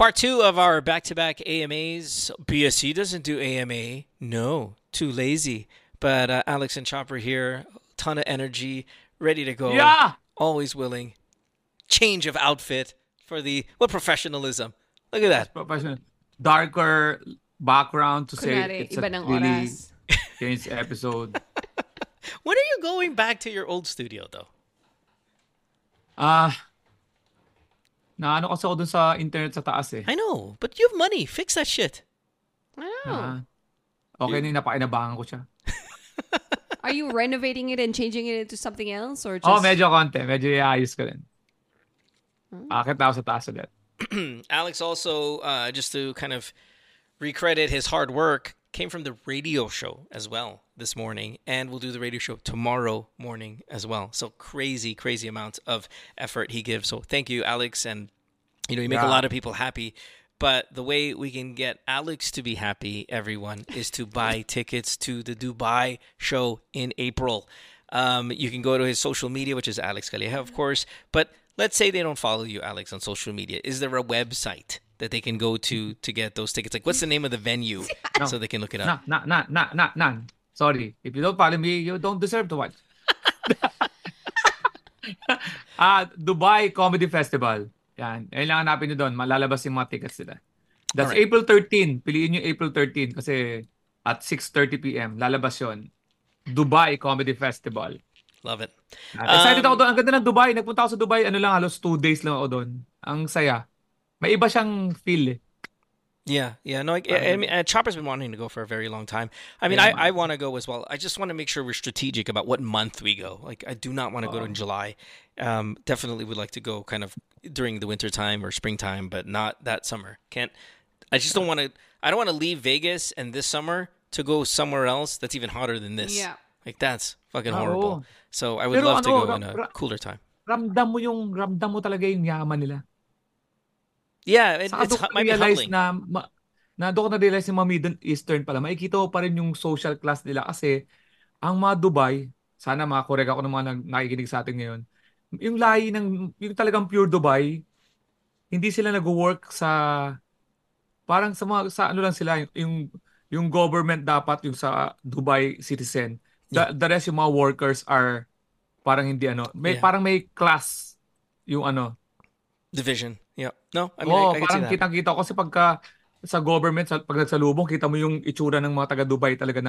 Part two of our back-to-back AMAs. BSC doesn't do AMA. No, too lazy. But Alex and Chopper here, ton of energy, ready to go. Yeah! Always willing. Change of outfit for what professionalism. Look at that. Professional. Darker background to say Kunwari, it's iba a ng really oras. changed episode. When are you going back to your old studio, though? Naano kasi ako dun sa internet sa taas eh. I know, but you have money. Fix that shit. Oh. Okay na yung napakinabangan ko siya. Are you renovating it and changing it into something else? Or just... Medyo konti. Medyo iayos ko din. Akit na ako sa taas ulit. Alex also, just to kind of recredit his hard work, came from the radio show as well this morning, and we'll do the radio show tomorrow morning as well. So crazy, crazy amounts of effort he gives. So thank you, Alex. And, you make a lot of people happy. But the way we can get Alex to be happy, everyone, is to buy tickets to the Dubai show in April. You can go to his social media, which is Alex Calleja, of course. But let's say they don't follow you, Alex, on social media. Is there a website that they can go to get those tickets? Like, what's the name of the venue so they can look it up? None. Sorry. If you don't follow me, you don't deserve to watch. Dubai Comedy Festival. Yan. Ayun lang hanapin nyo doon. Malalabas yung mga tickets nila. That's right. April 13. Piliin nyo April 13 kasi at 6:30 p.m. lalabas yon. Dubai Comedy Festival. Love it. Excited ako doon. Ang ganda ng Dubai. Nagpunta ako sa Dubai. Halos 2 days lang ako doon. Ang saya. May iba siyang feel eh. Yeah. No, I mean, Chopper's been wanting to go for a very long time. I mean, I want to go as well. I just want to make sure we're strategic about what month we go. Like, I do not want to go in July. Definitely would like to go kind of during the winter time or springtime, but not that summer. I don't want to leave Vegas and this summer to go somewhere else that's even hotter than this. Yeah. Like, that's fucking horrible. So I would love to go in a cooler time. Ramdam mo talaga yung yaman nila. Yeah, it might be humbling. Na doon ko na-realize yung mga Middle Eastern pala, makikita ko pa rin yung social class nila kasi ang mga Dubai, sana makakorek ako ng mga nakikinig sa atin ngayon, yung lahi yung talagang pure Dubai, hindi sila nag-work parang sa ano lang sila, yung government dapat yung sa Dubai citizen. The rest yung mga workers are parang hindi parang may class yung division. Yeah. No, I mean, I can parang see that. kitang-kita ko kasi pagka sa government, pag nagsalubong, kita mo yung itsura ng mga taga-Dubai talaga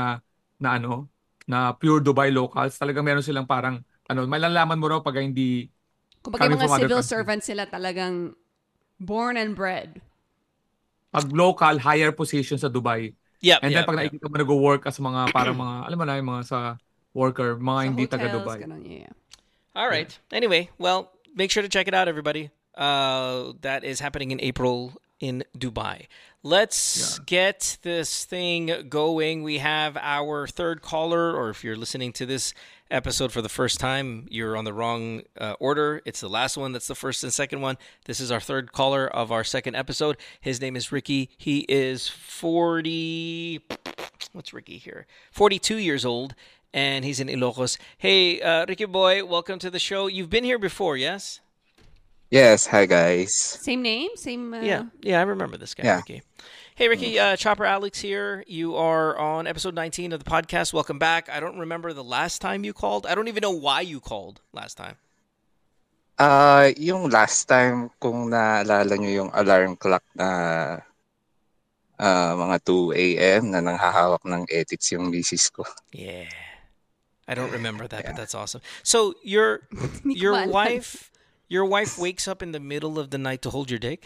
na pure Dubai locals. Talagang meron silang parang, malalaman mo raw pag hindi... Kumbaga mga civil servants sila talagang born and bred. Pag local, higher position sa Dubai. Yeah. And then pag nakikita mo nag-work as mga parang mga, alam mo na, yung mga sa worker, mga sa hindi taga-Dubai. All right. Anyway, well, make sure to check it out, everybody. That is happening in April in Dubai. Let's get this thing going. We have our third caller, or if you're listening to this episode for the first time, you're on the wrong order. It's the last one that's the first and second one. This is our third caller of our second episode. His name is Ricky. He is what's Ricky here? 42 years old, and he's in Ilocos. Hey, Ricky boy, welcome to the show. You've been here before, yes? Yes, hi guys. Same name? Same... Yeah, I remember this guy, Ricky. Hey, Ricky, Chopper Alex here. You are on episode 19 of the podcast. Welcome back. I don't remember the last time you called. I don't even know why you called last time. Yung last time, kung naalala nyo yung alarm clock na mga 2 a.m. na nanghahawak ng edits yung misis ko. Yeah. I don't remember that, but that's awesome. So, your wife... Your wife wakes up in the middle of the night to hold your dick?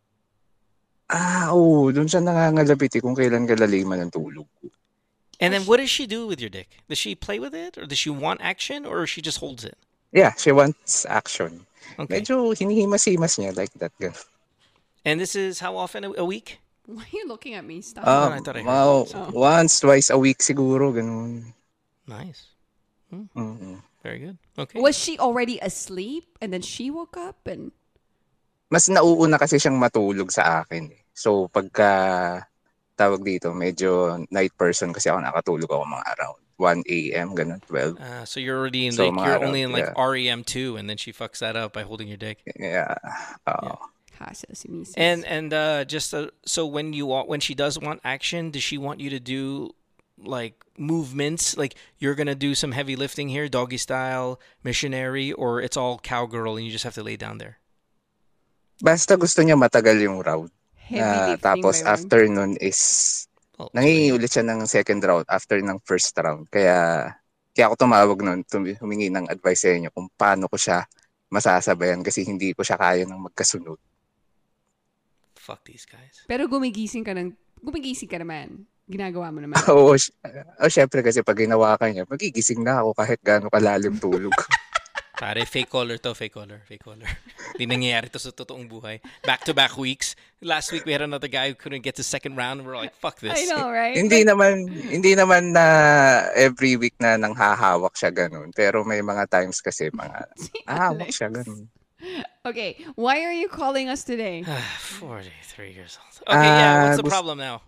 Oo. Doon siya nangangalapit kung kailan kalaliman ng tulog ko. And then what does she do with your dick? Does she play with it? Or does she want action? Or she just holds it? Yeah, she wants action. Okay. Medyo hinihimas-himas niya like that. And this is how often a week? Why are you looking at me? Stop. I thought I heard once, twice a week siguro. Ganun. Nice. Mm-hmm. Very good. Okay. Was she already asleep and then she woke up and... Mas nauuna kasi siyang matulog sa akin. So pagka tawag dito, medyo night person kasi ako, nakatulog ako mga around 1 a.m. ganun, 12. So you're already in you're only in REM 2 and then she fucks that up by holding your dick. Yeah. Yeah. Hassle si Mrs. And just so when she does want action, does she want you to do like movements? Like you're gonna do some heavy lifting here, doggy style, missionary, or it's all cowgirl and you just have to lay down there? Basta gusto niya matagal yung round. Heavy lifting Tapos ba yun? after nun is nangingi ulit siya ng second round after ng first round. Kaya ako tumawag nun, humingi ng advice sa inyo kung paano ko siya masasabayan kasi hindi ko siya kaya ng magkasunod. Fuck these guys. Pero gumigising ka naman. Ginagawa mo naman. Oo, syempre kasi pag ginawa ka niya, magigising na ako kahit gaano kalalim tulog. Pare, fake caller. Hindi nangyayari to sa totoong buhay. Back-to-back weeks. Last week, we had another guy who couldn't get to second round. We're like, fuck this. I know, right? Hindi naman na every week na nang hahawak siya ganun. Pero may mga times kasi hahawak siya ganun. Okay, why are you calling us today? 43 years old. Okay, yeah, what's the problem now?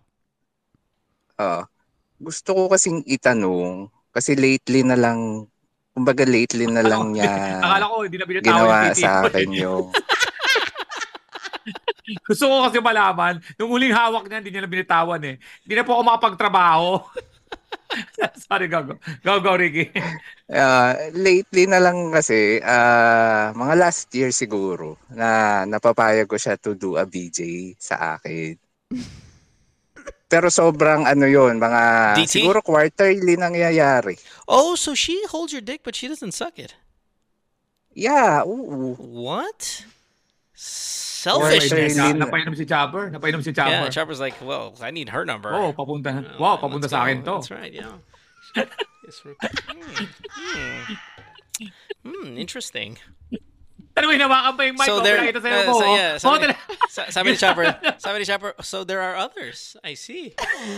Gusto ko kasing itanong, kasi lately na lang niya Akala ko, hindi na binitawan ginawa yung titi. sa akin yung... Gusto ko kasi malaman, nung huling hawak niya, hindi niya na binitawan eh. Hindi na po ako makapagtrabaho. Sorry, go, Ricky. Lately na lang kasi, mga last year siguro, na napapayag ko siya to do a BJ sa akin. Pero sobrang yun, mga DT? siguro quarterly nangyayari. Oh, so she holds your dick but she doesn't suck it. Yeah, oo. What? Selfish. Selfishness. Napainom si Chopper. Yeah, Chopper's like, well, I need her number. Oh, papunta Let's sa go. akin to. That's right, yeah. Interesting. Tanawin, nawakan pa yung mic. So there, Pinakita sa'yo mo. sabi ni Chopper, so there are others. I see.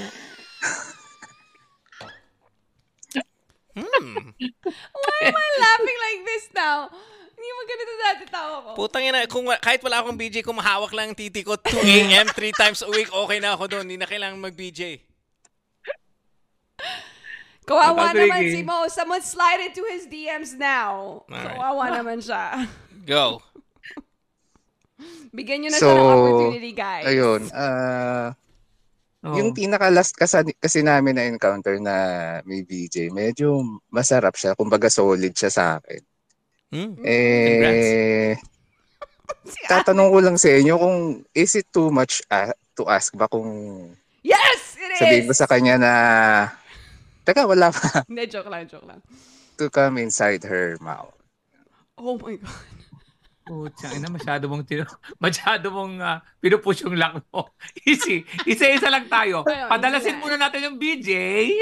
Why am I laughing like this now? Hindi mo ganito dati tawa ko. Putang ina, kahit wala akong BJ, kung mahawak lang ang titi ko 2 a.m. 3 times a week, okay na ako doon. Hindi na kailangan mag-BJ. Kawawa Ikaw, naman Ricky. si Mo. Someone slide into his DMs now. Alright. Kawawa naman siya. Go. Bigyan nyo na siya ng opportunity, guys. Ayun. Yung pinaka-last kasi namin na-encounter na may BJ, medyo masarap siya. Kumbaga solid siya sa akin. Tatanong ko lang sa inyo kung is it too much to ask ba kung Yes, it is! sabihin ko sa kanya na teka, wala pa. Hindi, joke lang. To come inside her mouth. Oh my God. Putya, masyado mong pinupush yung lock mo. Easy. Isa-isa lang tayo. Padalasin muna natin yung BJ.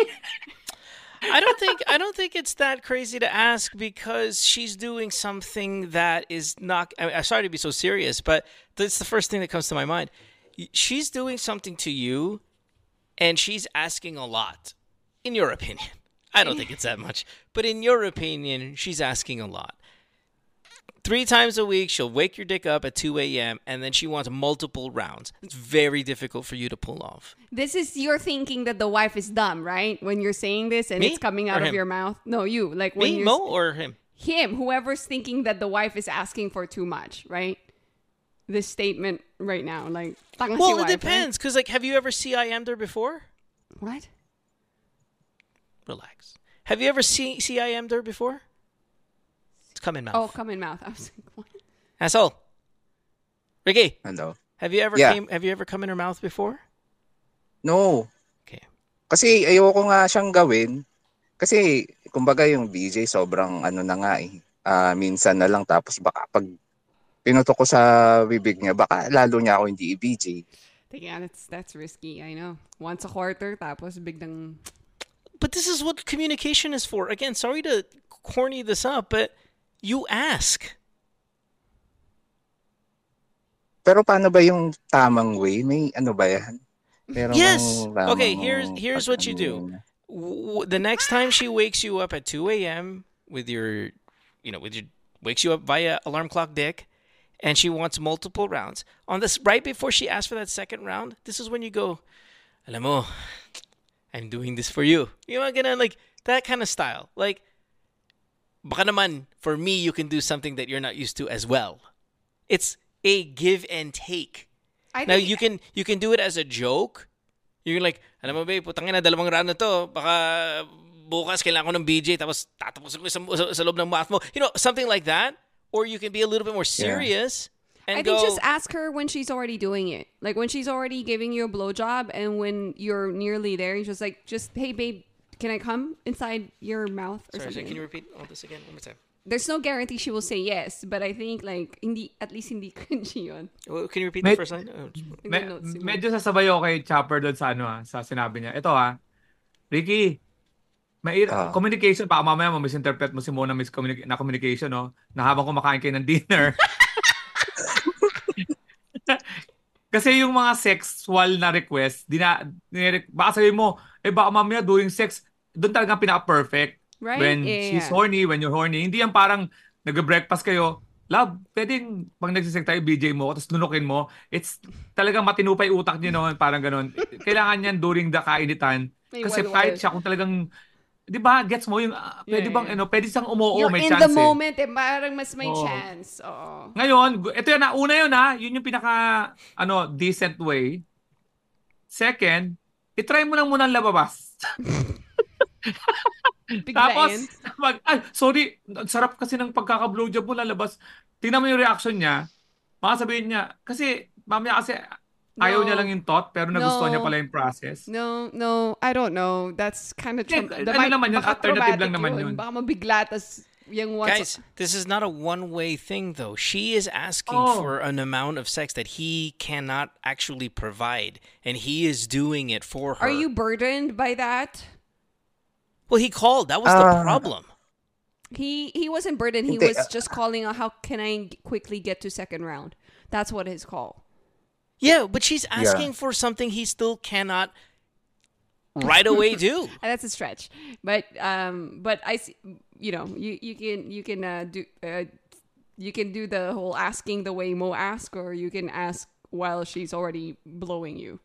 I don't think it's that crazy to ask because she's doing something that is not. I'm sorry to be so serious, but that's the first thing that comes to my mind. She's doing something to you, and she's asking a lot. In your opinion, I don't think it's that much, but in your opinion, she's asking a lot. 3 times a week, she'll wake your dick up at 2 a.m. and then she wants multiple rounds. It's very difficult for you to pull off. This is your thinking that the wife is dumb, right? When you're saying this and Me? it's coming out Or of him? your mouth. No, you. Like when Me, you're Mo, or him? him, whoever's thinking that the wife is asking for too much, right? This statement right now, like, tanga si Well, wife, it depends. Because, like, have you ever CIM'd her before? Right? What? Relax. Have you ever CIM'd her before? It's come in mouth. Oh, come in mouth. I was like, what? Asshole. Ricky, Hello? have you ever Yeah. come in her mouth before? No. Okay. Kasi ayoko nga siyang gawin. Kasi, kumbaga yung BJ, sobrang na nga eh. Minsan na lang, tapos baka pag pinutok ko sa bibig niya, baka lalo niya ako hindi i-BJ. Yeah, that's risky. I know. Once a quarter, tapos biglang. But this is what communication is for. Again, sorry to corny this up, but you ask. Pero paano ba yung tamang way? May ba yan? Meron Yes. bang Okay, tamang here's what you do. The next time she wakes you up at 2 a.m. with your wakes you up via alarm clock dick, and she wants multiple rounds. On this, right before she asks for that second round, this is when you go, alam mo, I'm doing this for you. You know, gonna like that kind of style. Like, baka naman, for me, you can do something that you're not used to as well. It's a give and take. I Now think you can do it as a joke. You're like, alam mo babe, putangin na 2 round na to. Baka bukas kailangan ko ng BJ tapos tatapusin ko sa loob ng mouth mo. You know, something like that. Or you can be a little bit more serious and I think just ask her when she's already doing it. Like when she's already giving you a blowjob and when you're nearly there, you're just like, hey babe, can I come inside your mouth or Sorry, something? can you repeat all this again one more time? There's no guarantee she will say yes, but I think like at least hindi cringy yun. Well, can you repeat the first line? Oh, Medyo sasabay ako kay Chopper doon sa sa sinabi niya. Ito Ricky, communication, baka mamaya misinterpret mo si Mona na communication, no? Na habang kumakain kayo ng dinner. Kasi yung mga sexual na request, baka sabihin mo, baka mamaya during sex, doon talagang pinaka-perfect. Right? When she's horny, when you're horny. Hindi yan parang nag-breakfast kayo, love, pwedeng pag nagsisig tayo, BJ mo, tapos lunukin mo. It's talagang matinupay utak niyo noon, parang ganun. Kailangan yan during the kainitan. Kasi kahit siya kung talagang, di ba, gets mo yung, pwede bang, pwede siyang You're may in chance the moment, parang mas may Oo. chance. Oo. Ngayon, ito yun una yun yun yung pinaka, decent way. Second, itry mo lang muna lababas. Tapos, sorry, sarap kasi ng pagkaka-blowjob mo lalabas. Tingnan mo yung reaction niya. Baka sabihin niya, kasi, mamaya kasi, ayaw niya lang yung thought, pero nagustuhan niya pala yung process. No, I don't know. That's kind of naman yun, alternative lang naman yun. Baka mabigla, tas yung guys, this is not a one-way thing, though. She is asking for an amount of sex that he cannot actually provide, and he is doing it for her. Are you burdened by that? Well, he called. That was the problem. He wasn't burdened. He was just calling out, how can I quickly get to second round? That's what his call. Yeah, but she's asking for something he still cannot right away do. That's a stretch. But I see, you can do the whole asking the way Mo asked, or you can ask while she's already blowing you.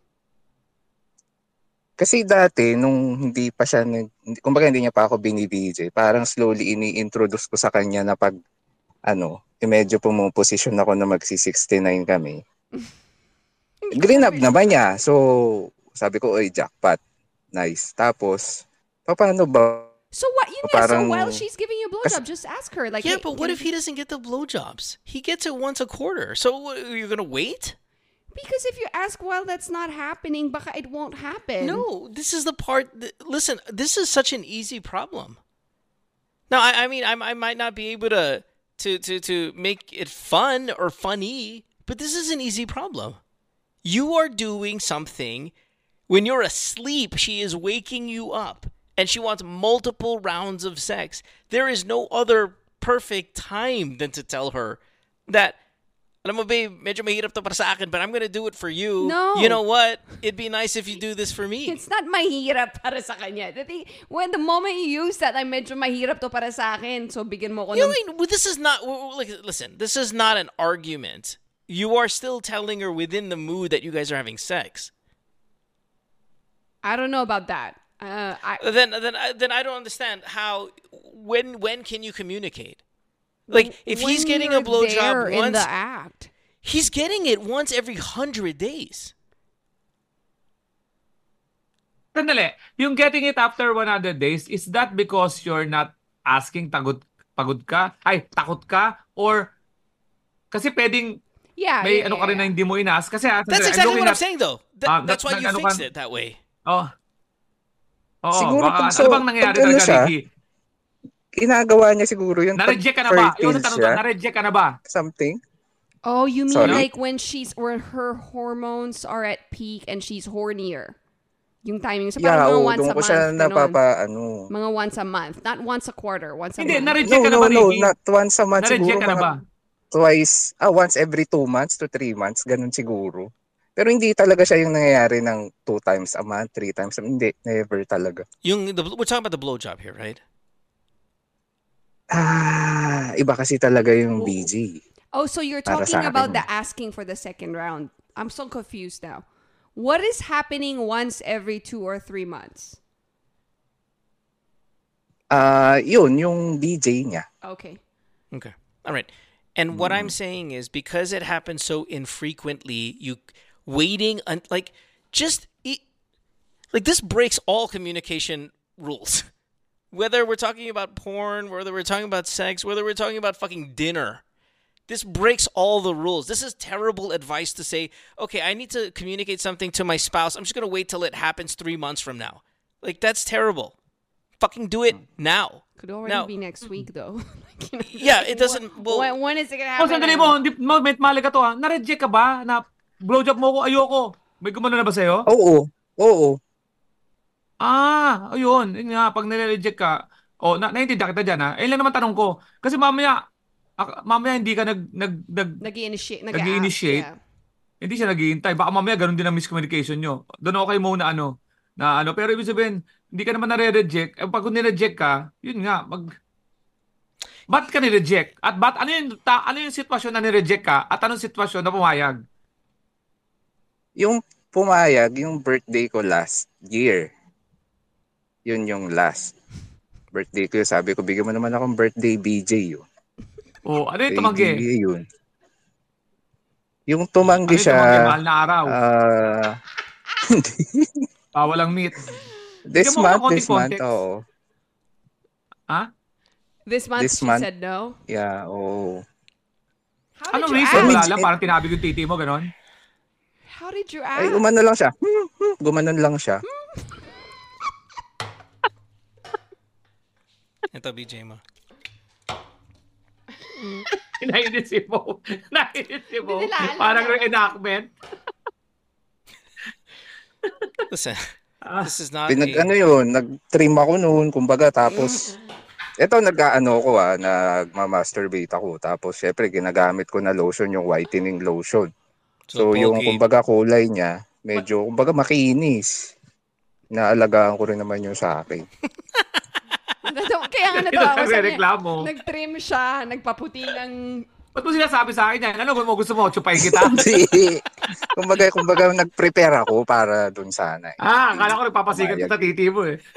Kasi dati, nung hindi pa siya, kumbaga hindi niya pa ako binibidyo, parang slowly ini-introduce ko sa kanya na pag, medyo pumuposisyon ako na magsi-69 kami. Green up naman niya. So, sabi ko, oy, jackpot. Nice. Tapos, paano ba? So what? So while she's giving you a blowjob, just ask her. Like, yeah, but what if he doesn't get the blowjobs? He gets it once a quarter. So you're gonna wait? Because if you ask while that's not happening, baka it won't happen. No, this is the part. Listen, this is such an easy problem. Now, I mean, I might not be able to make it fun or funny, but this is an easy problem. You are doing something when you're asleep. She is waking you up, and she wants multiple rounds of sex. There is no other perfect time than to tell her that, alam mo babe, medyo mahirap to para sa akin, but I'm gonna do it for you. No. You know what? It'd be nice if you do this for me. It's not mahirap para sa kanya. When the moment you use that, medyo mahirap to para sa akin, so bigyan mo ko ng... This is not... Listen, this is not an argument. You are still telling her within the mood that you guys are having sex. I don't know about that. Then I don't understand how... When can you communicate? Like, if he's getting a blowjob once, in the act, he's getting it once every 100 days. Sandali, yung getting it after 100 days, is that because you're not asking takot ka? Or, kasi pwedeng may ka rin na hindi mo inask. Kasi, that's exactly what I'm saying, though. That's why you fixed it that way. Oo, siguro baka, ano bang nangyari talaga, Ricky? Ginagawa niya siguro yun. Na-reject ka na ba? Yung natanong ka, na-reject ka na ba? Something. Oh, you mean Sorry? like when her hormones are at peak and she's hornier? Yung timing. So parang mga once a month. Siya Mga once a month. Not once a quarter. Once a month. Hindi, na-reject ka na ba, Ricky? No, not once a month. Na-reject siguro ka na ba? Twice, once every 2 months to 3 months. Ganun siguro. Pero hindi talaga siya yung nangyayari ng 2 times a month, 3 times a month. Hindi, never talaga. We're talking about the blowjob here, right? Iba kasi talaga yung BG. Oh, so you're talking about the asking for the second round. I'm so confused now. What is happening once every 2 or 3 months? Yun, yung BJ niya. Okay. Okay. All right. And what I'm saying is because it happens so infrequently, you waiting like just like this breaks all communication rules. Whether we're talking about porn, whether we're talking about sex, whether we're talking about fucking dinner. This breaks all the rules. This is terrible advice to say, okay, I need to communicate something to my spouse. I'm just going to wait till it happens 3 months from now. Like, that's terrible. Fucking do it now. Could already be next week, though. Yeah, it doesn't... Well, when is it gonna happen? Sandali mo, mali ka to ha. Na-reject ka ba? Na blowjob mo ko, ayoko. May gumano na ba sa'yo? Oo. Ayun. Yun nga, pag nare-reject ka, naiintindihan kita dyan ha. Ayun lang naman tanong ko. Kasi mamaya hindi ka nag-i-initiate. Yeah. Hindi siya naghihintay. Baka mamaya ganun din ang miscommunication nyo. Doon okay mo na pero ibig sabihin, hindi ka naman nare-reject. Pag kung nire-reject ka, yun nga, ba't ka nire-reject? At ano yung sitwasyon na nire-reject ka? At anong sitwasyon na pumayag? Yung pumayag, yung birthday ko last year. Yun yung last birthday ko. Sabi ko, bigyan mo naman akong birthday BJ yun. Ano yung tumanggi? Yun. Yung tumanggi siya. Tumanggi, mahal na araw. Hindi. Walang meet. This month, oo. Ha? This month she said no? Yeah, oo. Anong reason? Wala lang, parang tinabig yung titi mo, ganon? How did you ask? Ay, umano lang siya. Gumanon lang siya. Ito, BJ mo. Nainisip mo. Parang reenactment. Listen, this is not nag-trim ako noon, kumbaga, tapos, eto, nagma-masturbate ako, tapos, syempre, ginagamit ko na lotion, yung whitening lotion. So yung, kumbaga, kulay niya, medyo, kumbaga, makinis. Naalagaan ko rin naman yung sa akin. Kaya nga natawa ko nag-trim siya, nagpaputi ng... Ba't mo sinasabi sa akin yan? Ano gusto mo? Chupay kita? Hindi. kumbaga nag-prepare ako para dun sana. Akala ko nagpapasikat kita titi mo eh.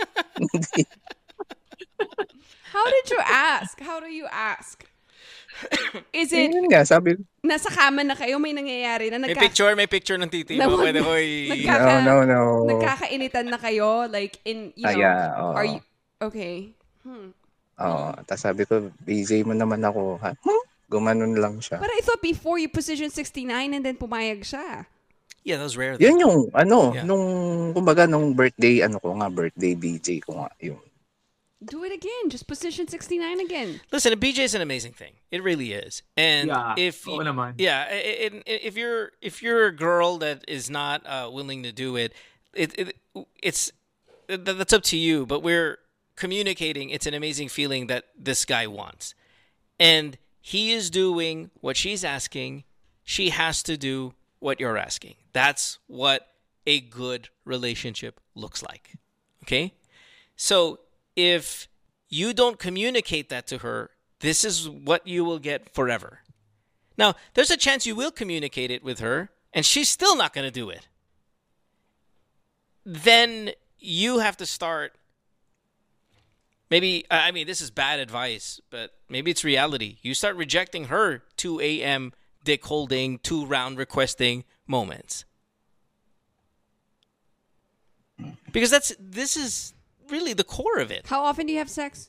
How did you ask? How do you ask? Is it... Yun nga, sabi ko. Nasa kama na kayo, may nangyayari na may picture ng titi mo. Pwede ko No. Nagkakainitan na kayo? Like, are you... Okay. Tapos sabi ko, BJ mo naman ako. Gumanon lang siya. But I thought before you position 69 and then pumayag siya. Yeah, that was rare. Yun yung, nung birthday BJ ko nga, yun. Do it again. Just position 69 again. Listen, a BJ is an amazing thing. It really is. And if you're a girl that is not willing to do it, that's up to you. But we're communicating. It's an amazing feeling that this guy wants, and he is doing what she's asking. She has to do what you're asking. That's what a good relationship looks like. Okay, so if you don't communicate that to her, this is what you will get forever. Now, there's a chance you will communicate it with her, and she's still not going to do it. Then you have to start. Maybe, this is bad advice, but maybe it's reality. You start rejecting her 2 a.m. dick holding, 2-round requesting moments. Because this is really the core of it. How often do you have sex?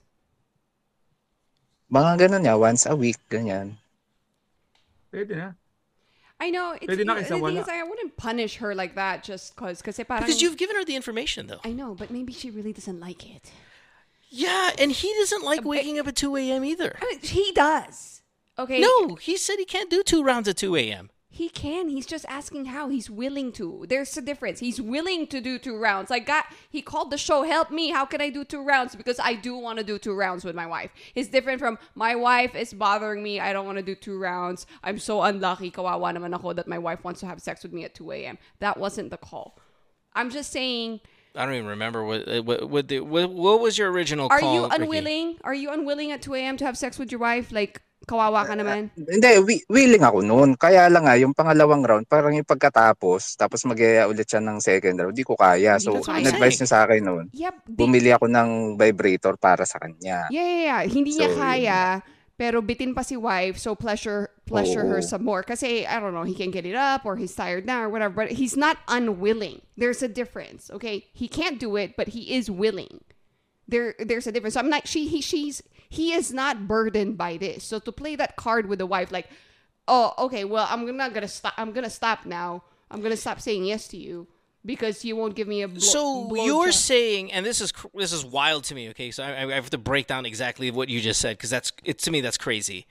Mga ganun niya, once a week, ganyan. Pwede na. I know. The thing is, I wouldn't punish her like that just because you've given her the information, though. I know, but maybe she really doesn't like it. Yeah, and he doesn't like waking up at 2 a.m. either. I mean, he does. Okay. No, he said he can't do 2 rounds at 2 a.m. He can. He's just asking how. He's willing to. There's a difference. He's willing to do 2 rounds. He called the show, help me. How can I do 2 rounds? Because I do want to do 2 rounds with my wife. It's different from, my wife is bothering me. I don't want to do 2 rounds. I'm so unlucky. Kawawa naman ako that my wife wants to have sex with me at 2 a.m. That wasn't the call. I'm just saying... I don't even remember what was your original call. Are you unwilling? Ricky? Are you unwilling at 2 a.m. to have sex with your wife? Like, kawawa ka naman? Hindi, willing ako noon. Kaya lang yung pangalawang round, parang yung pagkatapos, tapos mag-iaya ulit siya ng second round, di ko kaya. So, in-advise niya sa akin noon, bumili ako ng vibrator para sa kanya. Yeah. Hindi niya kaya, pero bitin pa si wife, so pleasure her some more. Kasi, I don't know, he can get it up or he's tired now or whatever, but he's not unwilling. There's a difference, okay? He can't do it, but he is willing. There's a difference. So I'm like, he is not burdened by this. So to play that card with the wife, like, oh, okay, well, I'm gonna stop now. I'm gonna stop saying yes to you because you won't give me a So blow you're job. saying, and this is wild to me. Okay, so I have to break down exactly what you just said because to me that's crazy.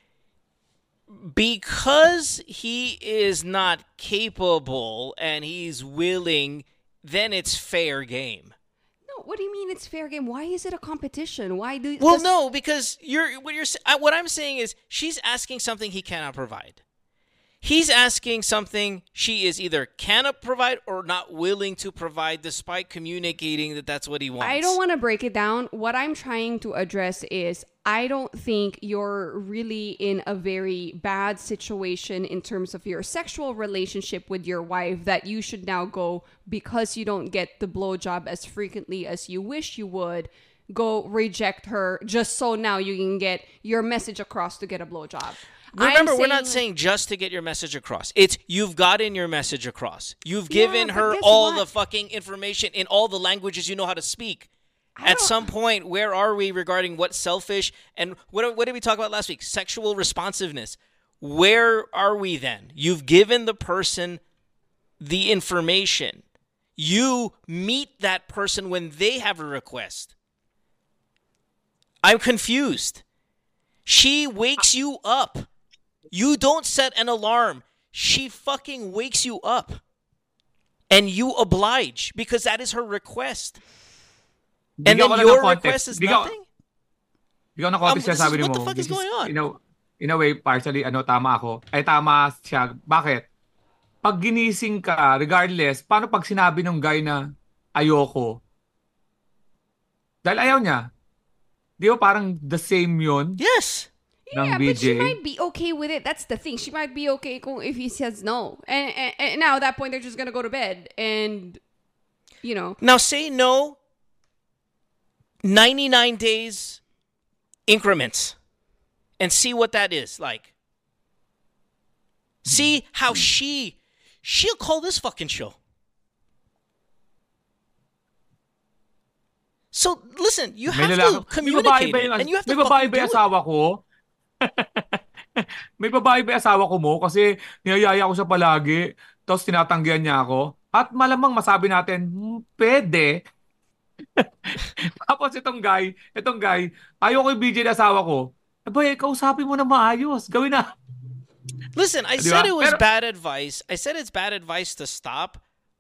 Because he is not capable and he's willing, then it's fair game. No, what do you mean it's fair game? Why is it a competition? Why do Well, no, because what I'm saying is she's asking something he cannot provide. He's asking something she is either cannot provide or not willing to provide, despite communicating that that's what he wants. I don't want to break it down. What I'm trying to address is I don't think you're really in a very bad situation in terms of your sexual relationship with your wife that you should now go, because you don't get the blowjob as frequently as you wish you would, go reject her just so now you can get your message across to get a blowjob. Remember, we're not saying just to get your message across. It's you've gotten your message across. You've given but her guess all what? the fucking information in all the languages you know how to speak. At some point, where are we regarding what's selfish and what did we talk about last week? Sexual responsiveness. Where are we then? You've given the person the information. You meet that person when they have a request. I'm confused. She wakes you up. You don't set an alarm. She fucking wakes you up. And you oblige because that is her request. And then your request is nothing? Bigyan ko ng context sabi mo. What the fuck is going on? In a way, partially, tama ako. Ay, tama siya. Bakit? Pag ginising ka, regardless, paano pag sinabi ng guy na ayoko? Dahil ayaw niya. Di ba parang the same yun? Yes. Yeah, ng but she BJ? might be okay with it. That's the thing. She might be okay if he says no. And now at that point, they're just going to go to bed. And, you know. Now say no 99 days increments and see what that is like. See how she'll call this fucking show. So listen, you have to communicate it, and you have to fucking do it. Asawa ko. May babae ba asawa ko mo kasi niyayaya ko siya palagi tapos tinatanggihan niya ako at malamang masabi natin pwede. Tapos itong guy ayaw ko yung BJ na asawa ko, abay kausapin mo na maayos, gawin na. Listen, I said it was bad advice. I said it's bad advice to stop.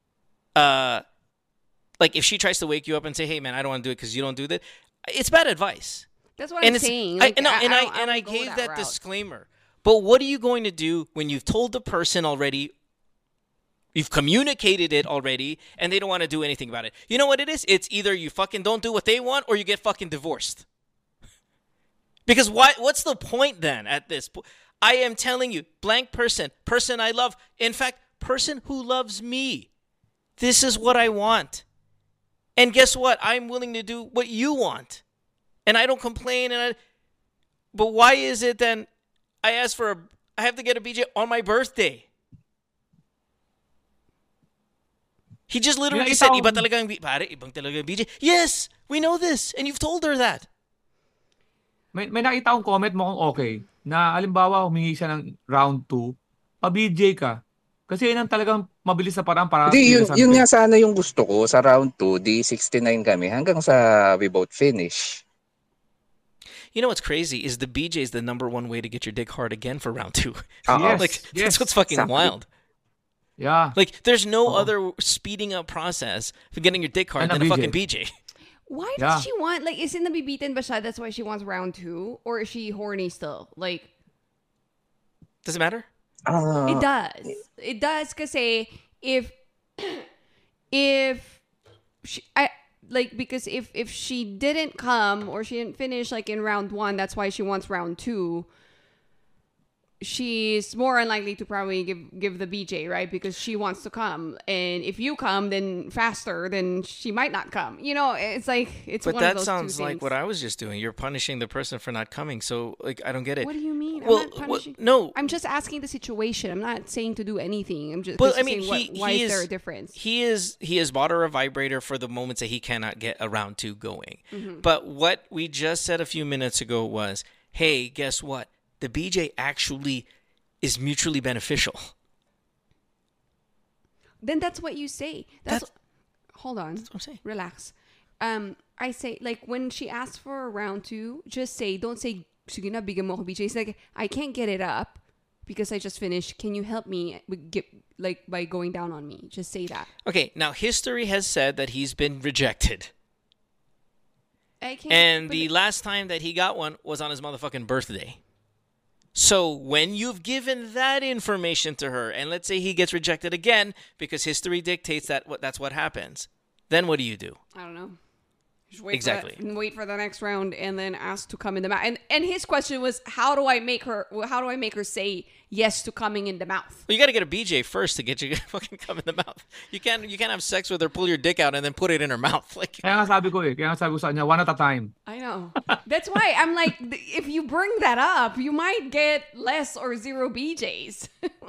Like if she tries to wake you up and say, "Hey man, I don't want to do it because you don't do that," it's bad advice. That's what I'm saying. I gave that disclaimer. But what are you going to do when you've told the person already, you've communicated it already, and they don't want to do anything about it? You know what it is? It's either you fucking don't do what they want or you get fucking divorced. Because what's the point then at this point? I am telling you, blank person I love, in fact, person who loves me. This is what I want. And guess what? I'm willing to do what you want. And I don't complain. But why is it then I have to get a BJ on my birthday? He just literally said, iba talaga ang pare, ibang talaga ang BJ. Yes, we know this. And you've told her that. May nakita akong comment mo kung okay na alimbawa humingi siya ng round 2, pa-BJ ka. Kasi yun ang talagang mabilis na parang para... Hindi, yun nga sana yung gusto ko. Sa round 2, di 69 kami hanggang sa we both finish. You know what's crazy is the BJ is the number one way to get your dick hard again for round 2. Yes, That's what's fucking wild. Yeah. Like, there's no other speeding up process for getting your dick hard than a fucking BJ. Why does she want, like, is it nabibitin ba siya? That's why she wants round 2? Or is she horny still? Like... Does it matter? It does. It does kasi if she, because if she didn't come or she didn't finish like in round 1, that's why she wants round 2. she's more unlikely to probably give the BJ, right? Because she wants to come, and if you come then faster, then she might not come. It's like But one of that those sounds two like things. what I was just doing. You're punishing the person for not coming. So, like, I don't get it. What do you mean? Well, I'm not punishing. no. I'm just asking the situation. I'm not saying to do anything. I'm just, Well, just I mean, saying why is there a difference? He has bought her a vibrator for the moments that he cannot get around to going. Mm-hmm. But what we just said a few minutes ago was, hey, guess what? The BJ actually is mutually beneficial. Then that's what you say. Hold on. That's what I'm saying. Relax. I say, like, when she asks for a round 2, just say, don't say, sige na, bigyan mo ako BJ. It's like, I can't get it up because I just finished. Can you help me by going down on me? Just say that. Okay, now history has said that he's been rejected. I can't. And but the last time that he got one was on his motherfucking birthday. So when you've given that information to her, and let's say he gets rejected again because history dictates that's what happens, then what do you do? I don't know. Just wait Exactly. wait for the next round and then ask to come in the mouth. And his question was, how do I make her say yes to coming in the mouth? Well, you got to get a BJ first to get you to fucking come in the mouth. You can't have sex with her, pull your dick out, and then put it in her mouth. Like, Kaya nga sabi ko sa kanya, one at a time. I know. That's why I'm like, if you bring that up, you might get less or zero BJs.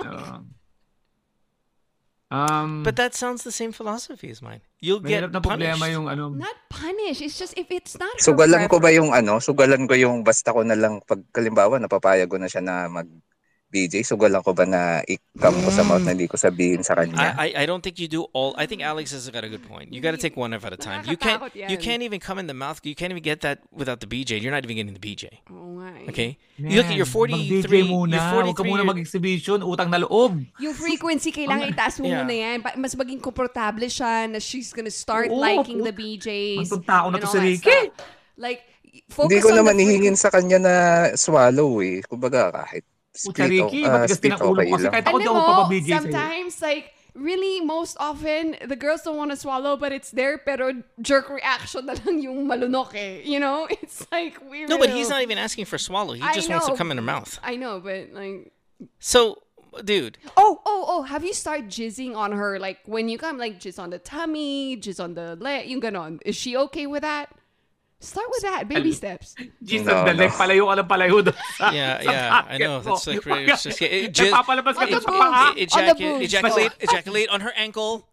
but that sounds the same philosophy as mine. You'll get Mahirap na punished. problema yung Not punish. It's just if it's not her Sugalan ko ba preference. sugalan ko yung basta ko na lang pag kalimbawa napapayag ko na siya na mag BJ, sugalan ko ba na ikam ko sa mouth na hindi ko sabihin sa kanya? I don't think you do all. I think Alex has got a good point. You got to take one at a time. You Nakakatakot yan. can't even come in the mouth. You can't even get that without the BJ. You're not even getting the BJ. Oh, nga eh. Okay. You look at your 43. Mag-DJ muna. You're Huwag ka muna 43. mag-exhibition. Utang na loob. Yung frequency, kailangan itaas mo Yeah. muna yan. Mas maging komportable siya na she's gonna start Oo. liking the BJs. Ang tao na and to all si that Ricky. stuff. Like, focus Hindi ko on naman the hihingin sa kanya na swallow eh. Kumbaga kahit Pucha Ricky, matigas din ang ulo okay ko. Kasi lang. kahit ako di Alam ako mo, papabigay sa'yo. sometimes, like, really, most often, the girls don't want to swallow, but it's there, pero jerk reaction na lang yung malunok eh. You know? It's like, we No, but he's not even asking for swallow. He just wants to come in her mouth. I know, but, like... So, dude. Oh, have you started jizzing on her? Like, when you come, like, jizz on the tummy, jizz on the leg, yung ganon. Is she okay with that? Start with that, baby steps. Jesus, No, dalek, palayo ka lang palayo doon. Yeah, I know. That's like really, it's just Nagpapalabas ka On the sa paa. boobs. On the boobs. ejaculate on her ankle.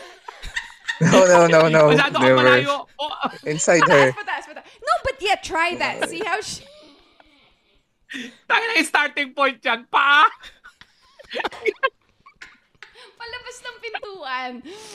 No. Masyado ka Never. malayo. Oh, Inside her. Patas. No, but yeah, try that. See how she... tayo na yung starting point yan. Paa. Palabas ng pintuan.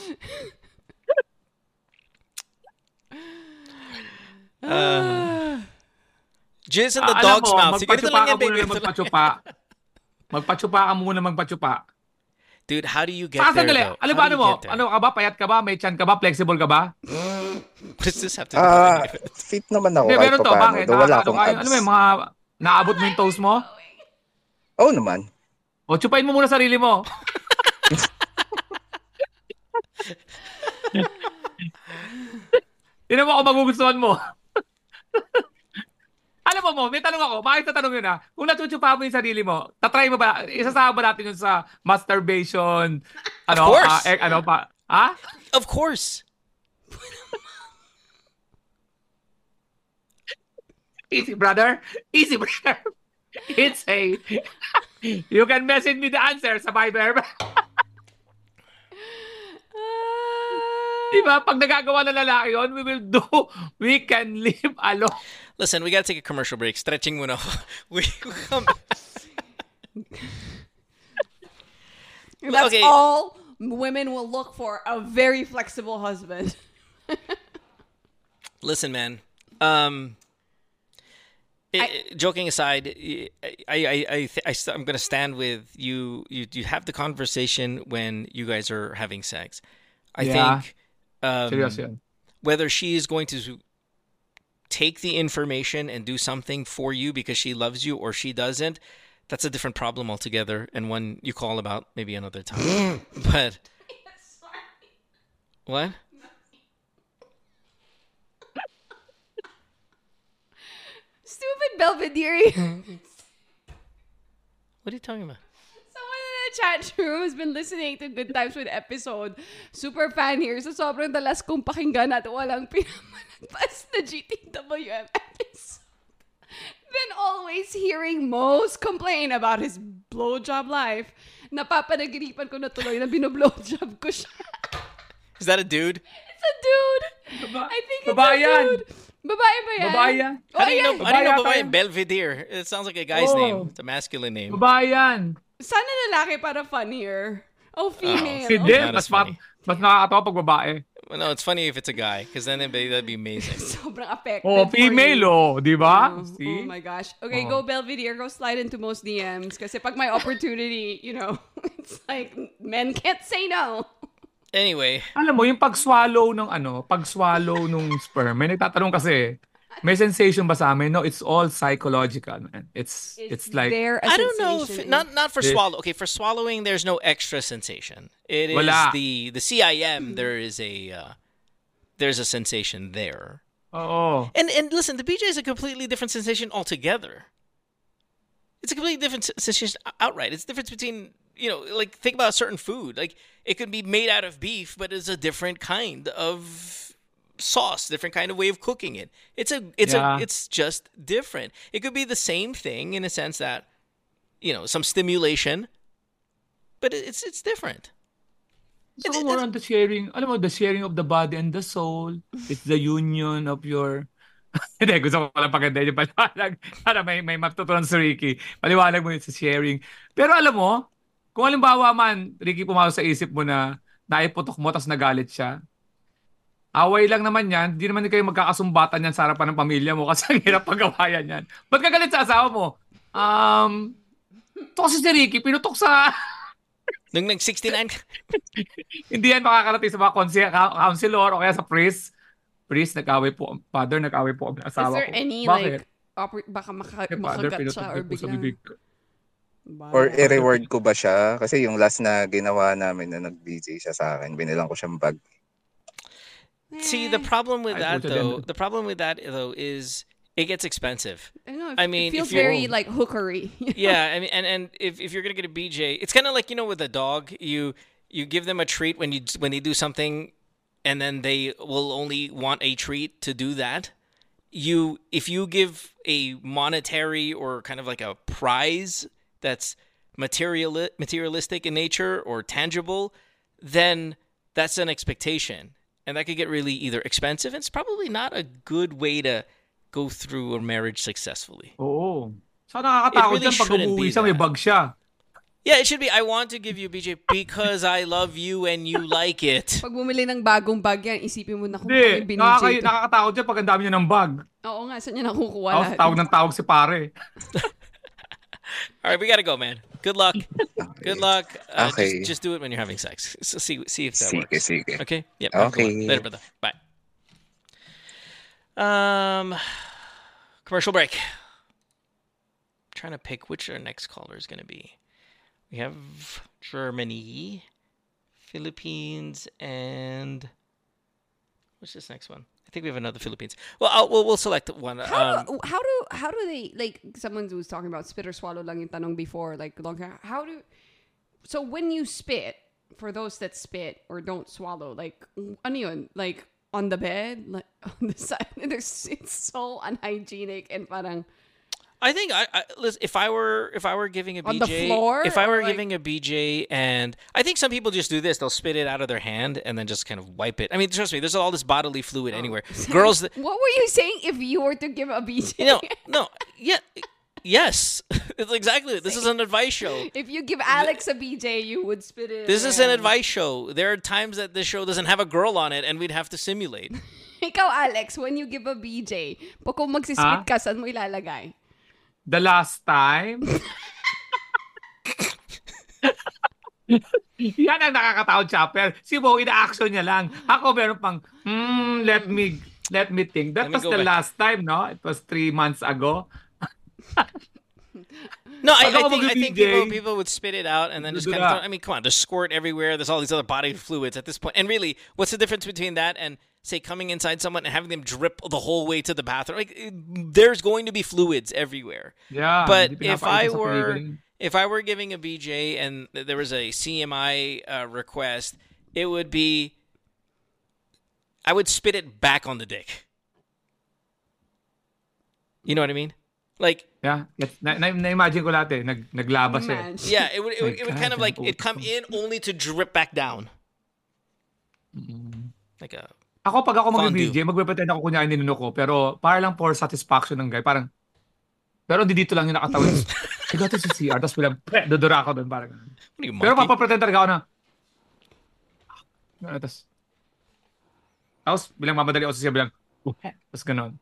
Jizz in the Alam dog's mo, mouth. Sige, ganito magpatsupa lang ka yan, baby. muna ng magpatsupa. Magpatsupa ka muna magpatsupa. Dude, how do you get Saka there, sandali, though? alam How ba do ano you mo? get there? Ano ka ba? Payat ka ba? May chan ka ba? Flexible ka ba? What does this have to do with it? Fit naman ako Hindi, kahit meron to. paano. Bakit? Though wala akong Ano abs. mo yung mga naabot mo yung toes mo? Oo naman. O, tsupain mo muna sarili mo. Tinan mo ako magugustuhan mo. Alam mo, may tanong ako. Bakit sa tanong yun Kung natutsupa mo yung sarili mo, tatry mo ba? Isasama ba natin yun sa masturbation? Ano? Of course. Ha? Of course. Easy, brother. Easy, brother. It's a... You can message me the answer sa Viber. Diba? Pag nagagawa ng lalaki yun, we can live alone. Listen, we gotta take a commercial break. Stretching muna ako. We come back. That's Okay. all women will look for, a very flexible husband. Listen, man. Joking aside, I'm gonna stand with you. You have the conversation when you guys are having sex. I Yeah. think Seryoso yan. whether she is going to take the information and do something for you because she loves you or she doesn't, that's a different problem altogether and one you call about maybe another time. But what? Stupid Belvedere. What are you talking about? Someone in the chat room has been listening to Good Times with episode. Super fan here. So sobrang dalas kong pakinggan at walang pinamalagpas na GTWM episode. Then always hearing Mose complain about his blowjob life. Napapanaginipan ko na tuloy na binoblowjob ko siya. Is that a dude? It's a dude. I think it's Babae a yan. dude. Babae ba yan? Babae yan. How do you know? How do you know Babae Babae? Belvedere. It sounds like a guy's Oh. name. It's a masculine name. Babae yan. Sana lalaki para funnier. Oh, female. Hindi, Not as mas, funny. mas nakakatawa pag babae. Well, no, it's funny if it's a guy, because then that'd be amazing. Sobrang affected. Oh, for female, you. oh. Di ba? Oh, See? oh my gosh. Okay, Oh. go Belvedere. Go slide into most DMs. Kasi pag may opportunity, it's like men can't say no. Anyway, Alam mo, yung pag-swallow nung sperm, may nagtatanong kasi, may sensation ba sa amin? No, it's all psychological, man. It's like, there a I don't know if sensation not for This- swallow. Okay, for swallowing, there's no extra sensation. It is Wala. the CIM. There's a sensation there. oo. And listen, the BJ is a completely different sensation altogether. It's a completely different sensation outright. It's the difference between, like think about a certain food. Like it could be made out of beef, but it's a different kind of sauce, different kind of way of cooking it. It's just different. It could be the same thing in a sense that, some stimulation, but it's different. So more on the sharing, alam mo, the sharing of the body and the soul. It's the union of your... Hindi, gusto ko pala paganda yung paliwanag. Para may matutunan si Ricky. Paliwanag mo yun sa sharing. Pero alam mo, kung halimbawa man, Ricky, pumasok sa isip mo na naiputok mo tapos nagalit siya, away lang naman yan. Hindi naman kayo magkakasumbatan yan sa harapan ng pamilya mo kasi ang hirap pag-awayan yan. Ba't ka galit sa asawa mo? Ito kasi si Ricky, pinutok sa... Nung nag-69, Hindi yan makakarating sa mga counselor o kaya sa priest. Priest, nag-away po. Father, nag-away po ang Is asawa there ko. any Bakit? baka Father, makagat pinutok siya or niyo po sa biglang... bibig ko. Or i-reward ko ba siya? Kasi yung last na ginawa namin na nag-DJ siya sa akin, binilang ko siyang bag. see the problem with I that totally though. The problem with that though is it gets expensive. I don't know, I mean, it feels if you're- very like hookery. Yeah, I mean, and if you're gonna get a BJ, it's kind of like with a dog, you give them a treat when they do something, and then they will only want a treat to do that. If you give a monetary or kind of like a prize that's materialistic in nature or tangible, then that's an expectation, and that could get really either expensive. And it's probably not a good way to go through a marriage successfully. Oo. Saan nakakatakot really yan pag shouldn't umuwi be siya, may that. bag siya. Yeah, it should be, I want to give you BJ because I love you and you like it. Pag bumili ng bagong bag yan, isipin mo na kung Hindi. bakit binidyo ito. Nakakatakot yan pag ang dami niya ng bag. Oo nga, saan niya nakukuha Tapos lahat? tawag ng tawag si pare. All right, we gotta go, man. Good luck. Good luck. Okay. Just do it when you're having sex. So see if that Sige, works. sige. Okay. Yep. have a good one. Okay. Later, brother. Bye. Commercial break. Trying to pick which our next caller is going to be. We have Germany, Philippines, and what's this next one? I think we have another Philippines. Well, we'll select one. How do they, like, someone was talking about spit or swallow lang yung tanong before, like, so when you spit, for those that spit or don't swallow, like, ano yun? Like, on the bed? Like, on the side? It's so unhygienic and parang, I think listen, if I were giving a BJ, On the floor, if I were or, like- giving a BJ, and I think some people just do this, they'll spit it out of their hand and then just kind of wipe it. I mean, trust me, there's all this bodily fluid anywhere. Girls, what were you saying if you were to give a BJ? no, yeah, yes, it's exactly it. This is an advice show. If you give Alex a BJ, you would spit it. This is an around. advice show. There are times that this show doesn't have a girl on it, and we'd have to simulate. Ikaw, Alex, when you give a BJ, pag kung magsispit ka, saan mo ilalagay? The last time. Yan ang nakakatakot, Chopper. Si Bo, ina-action niya lang. Ako meron pang, let me think. Let That me was go the back. last time, no? It was 3 months ago. No, I Pag ako think mag-BJ, people would spit it out and then just do kind of. that. I mean, come on, there's squirt everywhere. There's all these other body fluids at this point. And really, what's the difference between that and say coming inside someone and having them drip the whole way to the bathroom? Like, there's going to be fluids everywhere. Yeah. But hindi if I pinapakita sa were pelikula. if I were giving a BJ and there was a CMI request, it would be I would spit it back on the dick. You know what I mean? Like, Yeah. Na-imagine ko lahat eh. Naglabas eh. Man. yeah, it would kind of like God, it come in only to drip back down. Like a Ako pag ako Fondue. mag-BJ, magpe-pretend ako kunyari ninuno ko, pero para lang for satisfaction ng guy. Parang, pero hindi dito lang yung nakatawid. I got to sa CR, tapos bilang, dudura ako doon. Parang, what are you, pero monkey? papapretend talaga ako na, tapos bilang mamadali ako sa siya, bilang, tapos ganun.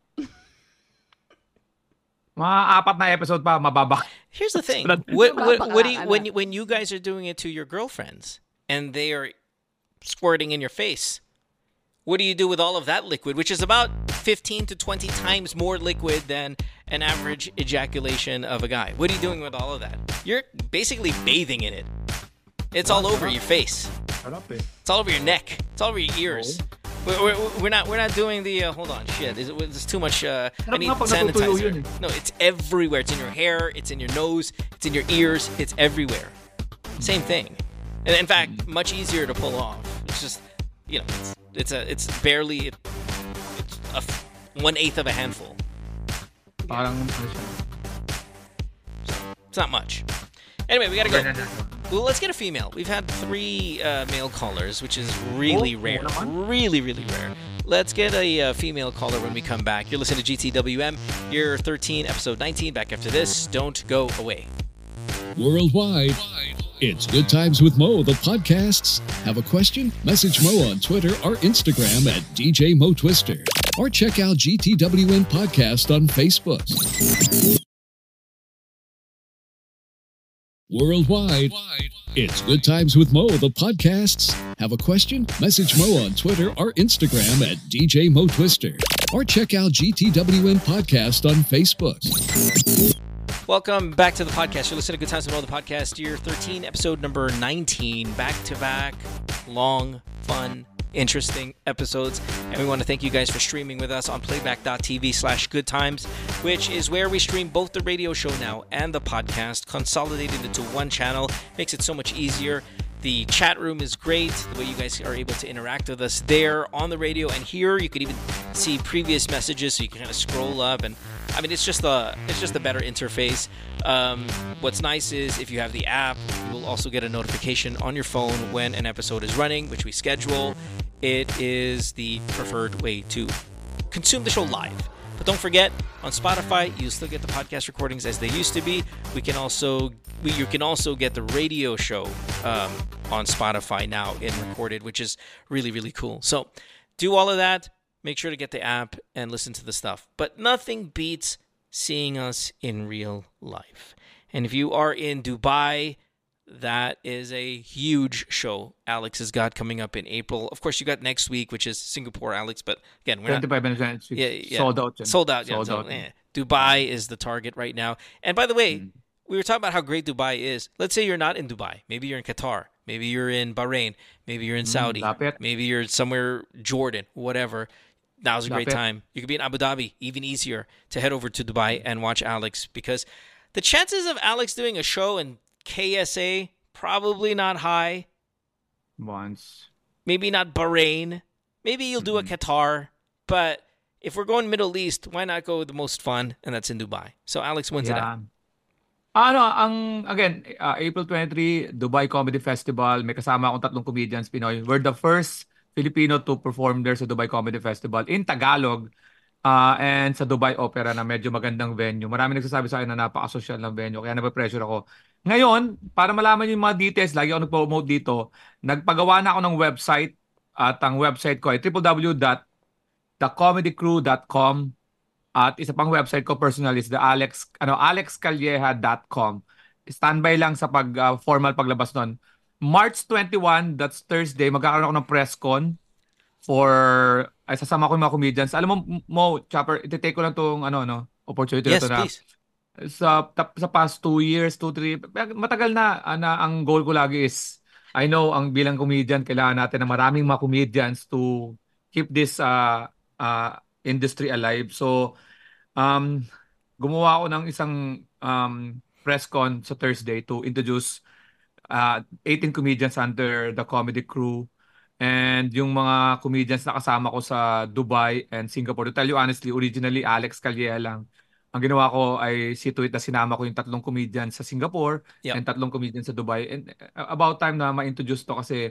Mga 4 na episode pa, mababa. Here's the thing. Sunod. What do you, when you guys are doing it to your girlfriends and they are squirting in your face, what do you do with all of that liquid, which is about 15 to 20 times more liquid than an average ejaculation of a guy? What are you doing with all of that? You're basically bathing in it. It's all over your face. Sarap eh. It's all over your neck. It's all over your ears. We're not doing the hold on shit. It's too much. I need nga pag natutuyo yun sanitizer. No, it's everywhere. It's in your hair. It's in your nose. It's in your ears. It's everywhere. Same thing. And in fact, much easier to pull off. It's just, you know, it's barely it's 1/8 of a handful. Parang, ano siya. It's not much. Anyway, we gotta go. Well, let's get a female. We've had 3 male callers, which is really rare. Really, really rare. Let's get a female caller when we come back. You're listening to GTWM, year 13, episode 19. Back after this. Don't go away. Worldwide, it's Good Times with Mo, the podcasts. Have a question? Message Mo on Twitter or Instagram at DJ Mo Twister. Or check out GTWN Podcast on Facebook. Worldwide, it's Good Times with Mo, the podcasts. Have a question? Message Mo on Twitter or Instagram at DJ Mo Twister. Or check out GTWN Podcast on Facebook. Welcome back to the podcast. You're listening to Good Times with Mo, the podcast, year 13, episode number 19. Back-to-back, long, fun, interesting episodes. And we want to thank you guys for streaming with us on playback.tv/goodtimes, which is where we stream both the radio show now and the podcast, consolidated into one channel. Makes it so much easier. The chat room is great, the way you guys are able to interact with us there on the radio and here. You could even see previous messages, so you can kind of scroll up, and I mean, it's just a better interface. What's nice is if you have the app, you will also get a notification on your phone when an episode is running, which we schedule. It is the preferred way to consume the show live. But don't forget, on Spotify, you still get the podcast recordings as they used to be. You can also get the radio show on Spotify now in recorded, which is really, really cool. So do all of that. Make sure to get the app and listen to the stuff. But nothing beats seeing us in real life. And if you are in Dubai, that is a huge show Alex has got coming up in April. Of course, you got next week, which is Singapore, Alex. But again, we're not 25 minutes. Yeah. Sold out. Sold out. Yeah, so, Dubai is the target right now. And by the way, we were talking about how great Dubai is. Let's say you're not in Dubai. Maybe you're in Qatar. Maybe you're in Bahrain. Maybe you're in Saudi. Maybe you're somewhere Jordan, whatever. Now's a great time. You could be in Abu Dhabi. Even easier to head over to Dubai and watch Alex, because the chances of Alex doing a show in KSA, probably not high. Once. Maybe not Bahrain. Maybe you'll do a Qatar. But if we're going Middle East, why not go with the most fun? And that's in Dubai. So Alex wins it out. April 23, Dubai Comedy Festival. May kasama akong 3 comedians Pinoy. We're the first Filipino to perform there sa Dubai Comedy Festival in Tagalog. And sa Dubai Opera na medyo magandang venue. Marami nagsasabi sa akin na napaka-social ng venue, kaya nape-pressure ako. Ngayon, para malaman yung mga details, lagi ako nagpo-promote dito, nagpagawa na ako ng website, at ang website ko ay www.thecomedycrew.com, at isa pang website ko personal is alexcalleja.com. Standby lang sa formal paglabas nun. March 21, that's Thursday, magkakaroon ako ng press con ay sasama ko yung mga comedians. Alam mo, Chopper, iti-take ko lang itong opportunity yes, na ito na. Please. Sa past 2 years, 2, 3, matagal na ang goal ko lagi is, I know, ang bilang comedian, kailangan natin na maraming mga comedians to keep this industry alive. So, gumawa ako ng isang press con sa Thursday to introduce 18 comedians under the comedy crew. And yung mga comedians na kasama ko sa Dubai and Singapore. To tell you honestly, originally Alex Calleja lang. Ang ginawa ko ay si Tweet na sinama ko yung 3 comedians sa Singapore Yep. and 3 comedians sa Dubai. And about time na ma-introduce to kasi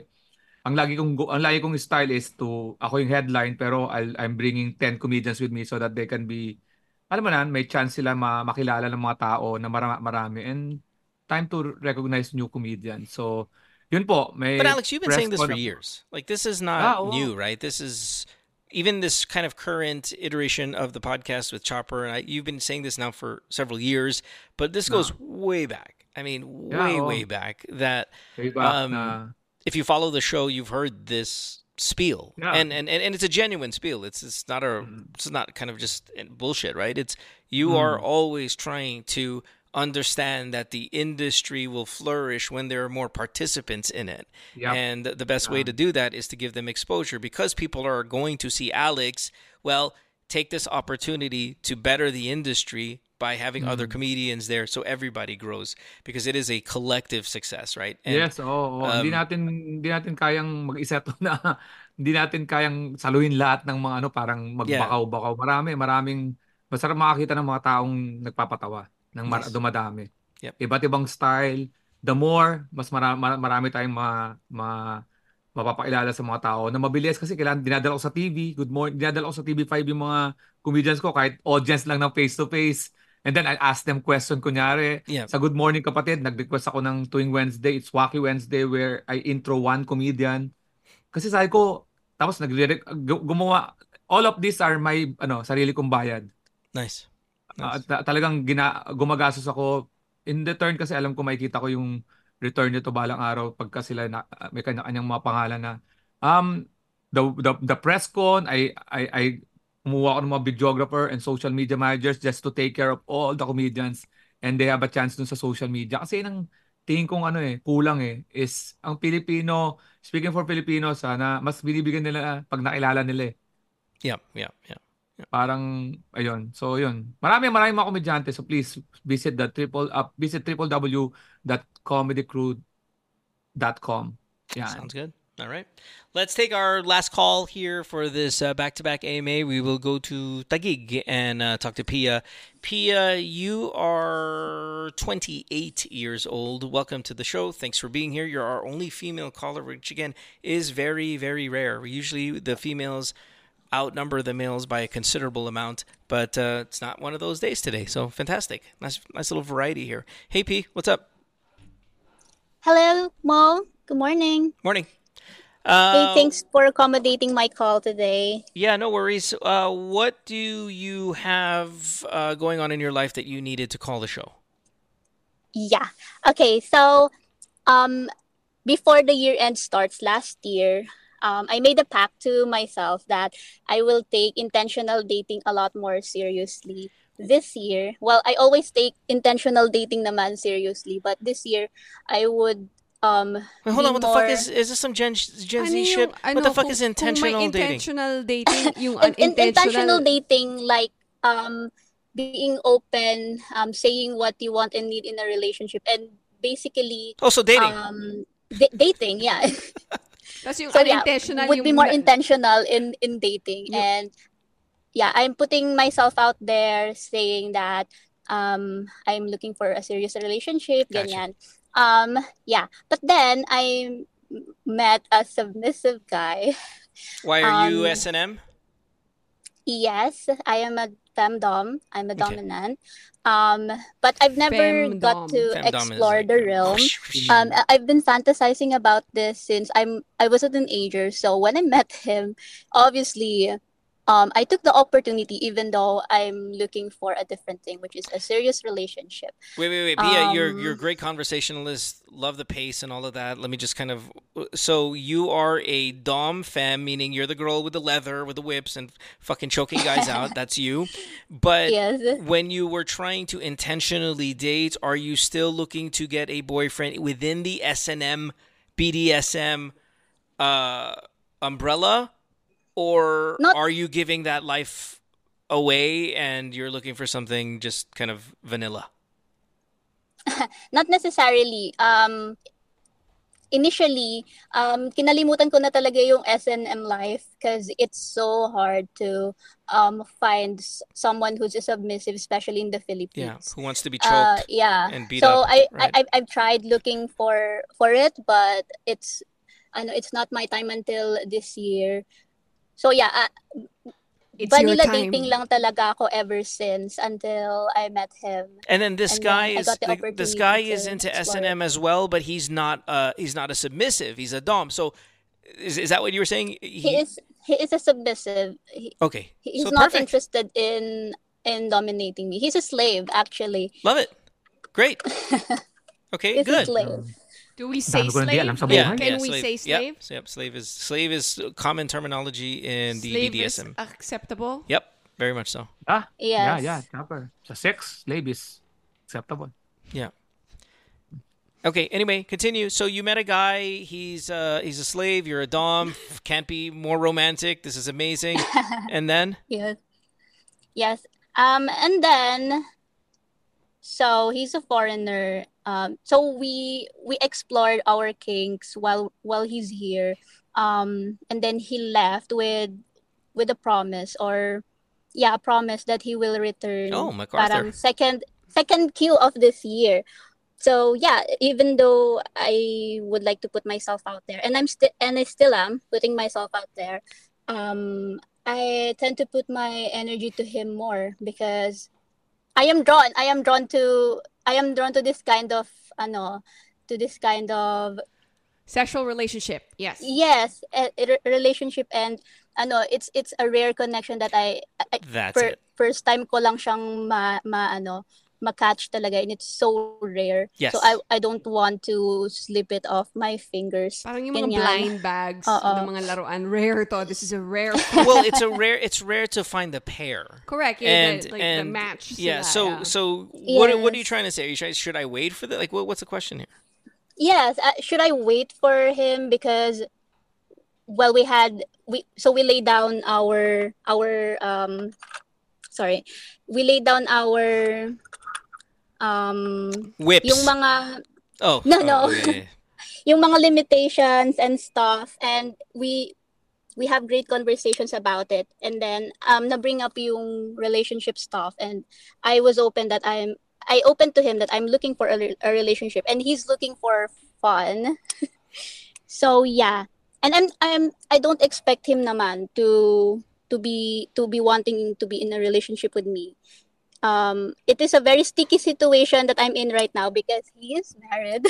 ang lagi kong style is to ako yung headline pero I'm bringing 10 comedians with me so that they can be alam mo na, may chance sila makilala ng mga tao na marami and time to recognize new comedians. So, yun po, may But Alex, you've been press saying this con for ako. years. Like, this is not Oo. new, right? This is even this kind of current iteration of the podcast with Chopper, and you've been saying this now for several years, but this goes way back. I mean, Yeah, way back. That Way back na, if you follow the show, you've heard this spiel, Yeah. and it's a genuine spiel. It's not kind of just bullshit, right? It's you are always trying to understand that the industry will flourish when there are more participants in it, Yep. and the best way to do that is to give them exposure because people are going to see Alex. Well, take this opportunity to better the industry by having other comedians there so everybody grows because it is a collective success, right? And yes, oo. Hindi natin kayang mag-isa to na hindi natin kayang saluhin lahat ng mga parang magbakaw-bakaw. Maraming masarap makakita ng mga taong nagpapatawa ng Yes. dumadami. Yep. Iba't ibang style. The more, mas marami tayong mapapakilala sa mga tao na mabilis kasi kailangan dinadala ko sa TV. Good morning. Dinadala ko sa TV5 yung mga comedians ko kahit audience lang ng face-to-face. And then I ask them question kunyari. Yeah. Sa Good Morning Kapatid, nag-request ako ng tuwing Wednesday. It's Wacky Wednesday where I intro one comedian. Kasi sabi ko, tapos gumawa. All of these are my sarili kong bayad. nice. Talagang gumagastos ako. In return kasi alam ko makikita ko yung return nito balang araw pagka sila may kanya-kanyang mga pangalan na the press con I kumuha ako ng mga videographer and social media managers just to take care of all the comedians and they have a chance dun sa social media kasi nang tingin kong kulang is ang Pilipino, speaking for Filipinos, sana mas binibigyan nila pag nakilala nila Yeah. Parang ayun. So yun. Maraming mga komedyante. So please visit www.comedycrew.com. Yeah. Sounds good. All right. Let's take our last call here for this back-to-back AMA. We will go to Taguig and talk to Pia. Pia, you are 28 years old. Welcome to the show. Thanks for being here. You're our only female caller, which again is very, very rare. Usually the females outnumber the males by a considerable amount, but it's not one of those days today. So fantastic. Nice little variety here. Hey, P, what's up? Hello, Mo. Good morning. Morning. Hey, thanks for accommodating my call today. Yeah, no worries. What do you have going on in your life that you needed to call the show? Yeah. Okay, so before the year end starts last year, I made a pact to myself that I will take intentional dating a lot more seriously this year. Well, I always take intentional dating naman seriously, but this year I would Wait, hold on. What the fuck is this? Some Gen Z shit? What the fuck is intentional kung may dating? intentional dating, yung intentional unintentional dating, like being open, saying what you want and need in a relationship, and basically Also dating. dating, yeah. Tapos yung So yeah, unintentional would be yung more intentional in dating. And yeah, I'm putting myself out there saying that I'm looking for a serious relationship, Gotcha. ganyan. Yeah, but then I met a submissive guy. Why are you S&M? Yes, I am a femdom. I'm a Okay. dominant. But I've never got Femdom. to Femdom is explore like- the realm. I've been fantasizing about this since I was a teenager. So when I met him, obviously, I took the opportunity, even though I'm looking for a different thing, which is a serious relationship. Wait. Pia, you're a great conversationalist. Love the pace and all of that. Let me just kind of... So you are a dom femme, meaning you're the girl with the leather, with the whips, and fucking choking guys out. That's you. But Yes. when you were trying to intentionally date, are you still looking to get a boyfriend within the S&M, BDSM umbrella? Or Not- are you giving that life away and you're looking for something just kind of vanilla? Not necessarily. Initially, kinalimutan ko na talaga yung S&M life because it's so hard to find someone who's submissive, especially in the Yeah, Philippines. who wants to be choked Yeah. and beat So up, right? I've tried looking for it, but it's not my time until this year. So yeah, It's your vanilla time. dating lang talaga ako ever since until I met him. And then this And guy then I is got the this opportunity guy to is into explore S&M as well, but he's not a submissive. He's a dom. So is that what you were saying? He is a submissive. Okay. He's So not perfect. interested in dominating me. He's a slave, actually. Love it. Great. Okay, He's a good. slave. Do we say Dami ko na di slave? alam sa Yeah, buhay. Can yeah, we slave. say slave? Yep. So, yep. Slave is common terminology in the Slave is BDSM. acceptable. Yep, very much so. Yeah, Yes. proper. Sa sex, slave is acceptable. Yeah. Okay. Anyway, continue. So you met a guy. He's a slave. You're a dom. Can't be more romantic. This is amazing. And then Yes. Yes. And then, so he's a foreigner. So we explored our kinks while he's here. And then he left with a promise, or yeah, a promise that he will return. Oh, MacArthur. Parang second Q of this year. So yeah, even though I would like to put myself out there, and I still am putting myself out there, I tend to put my energy to him more because I am drawn to this kind of Sexual relationship. Yes. yes, relationship, and it's a rare connection that I that's it. first time ko lang siyang ma-catch talaga, and it's so rare. Yes. So I don't want to slip it off my fingers. Parang yung mga Ganyan. blind bags ng mga laruan. Rare to. This is a rare. Well, it's rare to find the pair. Correct. Yeah, And the match. yeah. sila, So yeah. what are you trying to say? Should I wait for the what's the question here? Yes, should I wait for him because well we laid down our we laid down our Whips. yung mga Oh No. okay. yung mga limitations and stuff, and we have great conversations about it, and then na bring up yung relationship stuff, and I opened to him that I'm looking for a relationship, and he's looking for fun. So yeah, and I don't expect him naman to be wanting to be in a relationship with me. It is a very sticky situation that I'm in right now because he is married.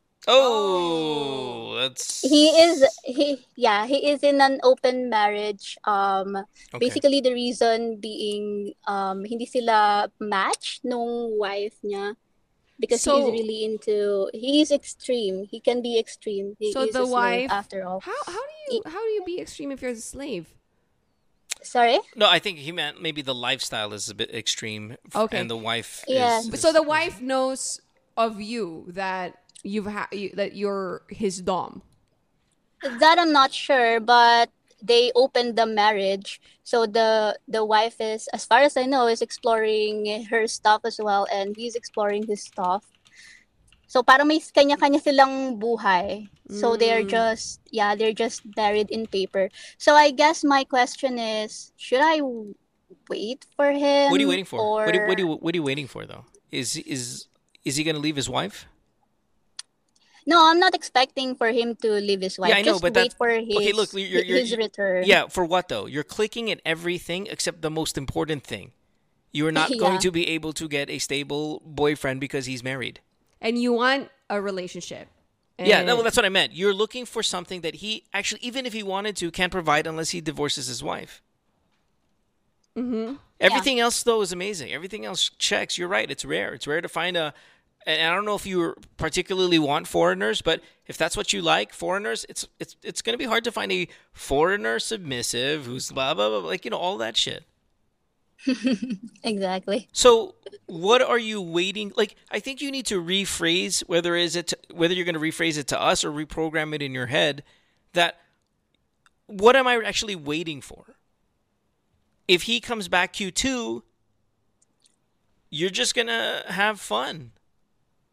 Oh, that's He is in an open marriage. okay. Basically the reason being hindi sila match nung wife niya because So- he's extreme. He can be extreme. He So is the a slave wife- after all. How do you be extreme if you're a slave? Sorry? No, I think he meant maybe the lifestyle is a bit extreme, Okay. and the wife Yes. is. So the wife knows of you that that you're his dom. That I'm not sure, but they opened the marriage. So the wife is, as far as I know, is exploring her stuff as well, and he's exploring his stuff. So parang may kanya-kanya silang buhay. So they're just buried in paper. So I guess my question is, should I wait for him? What are you waiting for? Or... What are you waiting for though? Is he going to leave his wife? No, I'm not expecting for him to leave his wife. Yeah, I know, Just but wait that- for his, okay, look, his return. Yeah, for what though? You're clicking at everything except the most important thing. You are not going Yeah. to be able to get a stable boyfriend because he's married. And you want a relationship. Yeah, And- no, that's what I meant. You're looking for something that he actually, even if he wanted to, can't provide unless he divorces his wife. Mm-hmm. Everything else, though, is amazing. Everything else checks. You're right. It's rare. It's rare to find a. And I don't know if you particularly want foreigners, but if that's what you like, foreigners, it's going to be hard to find a foreigner submissive who's blah blah blah, like all that shit. Exactly. So, what are you waiting? Like, I think you need to rephrase whether you're going to rephrase it to us or reprogram it in your head. That what am I actually waiting for? If he comes back Q2, you're just gonna have fun.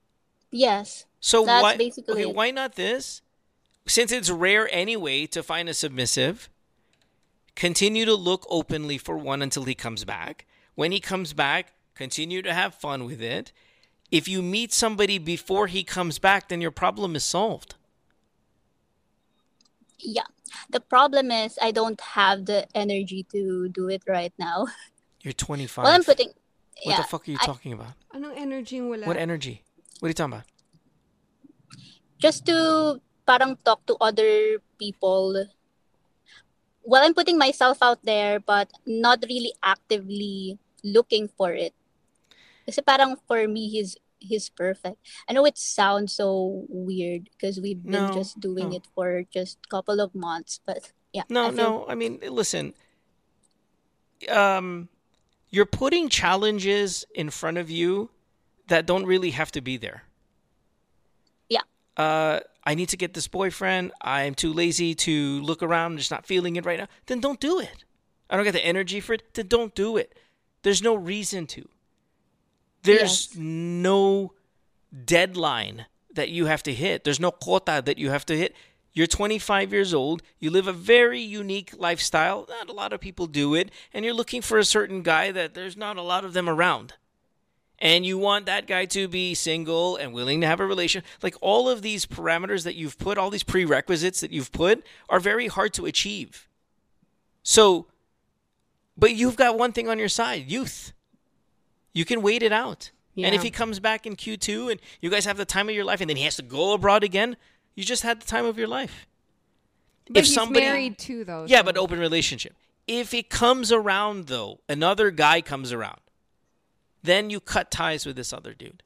Yes. So That's why? basically Okay, it. why not this? Since it's rare anyway to find a submissive, continue to look openly for one until he comes back. When he comes back, continue to have fun with it. If you meet somebody before he comes back, then your problem is solved. Yeah. The problem is I don't have the energy to do it right now. You're 25. Well, I'm putting. What Yeah. the fuck are you I, talking about? Anong energy yung wala? What energy? What are you talking about? just to parang talk to other people. Well, I'm putting myself out there, but not really actively looking for it. Kasi parang for me, he's perfect. I know it sounds so weird because we've been No, just doing no. it for just a couple of months, but yeah, No, I feel no. I mean, listen. You're putting challenges in front of you that don't really have to be there. yeah, I need to get this boyfriend. I'm too lazy to look around. I'm just not feeling it right now. Then don't do it. I don't get the energy for it. Then don't do it. There's no reason to. There's Yes. no deadline that you have to hit. There's no quota that you have to hit. You're 25 years old. You live a very unique lifestyle. Not a lot of people do it. And you're looking for a certain guy that there's not a lot of them around. And you want that guy to be single and willing to have a relation. Like all of these parameters that you've put, all these prerequisites that you've put are very hard to achieve. So, but you've got one thing on your side, youth. You can wait it out. And if Yeah. he comes back in Q2 and you guys have the time of your life and then he has to go abroad again, you just had the time of your life. But he's married too, though. Yeah, so- but open relationship. If it comes around, though, another guy comes around, then you cut ties with this other dude.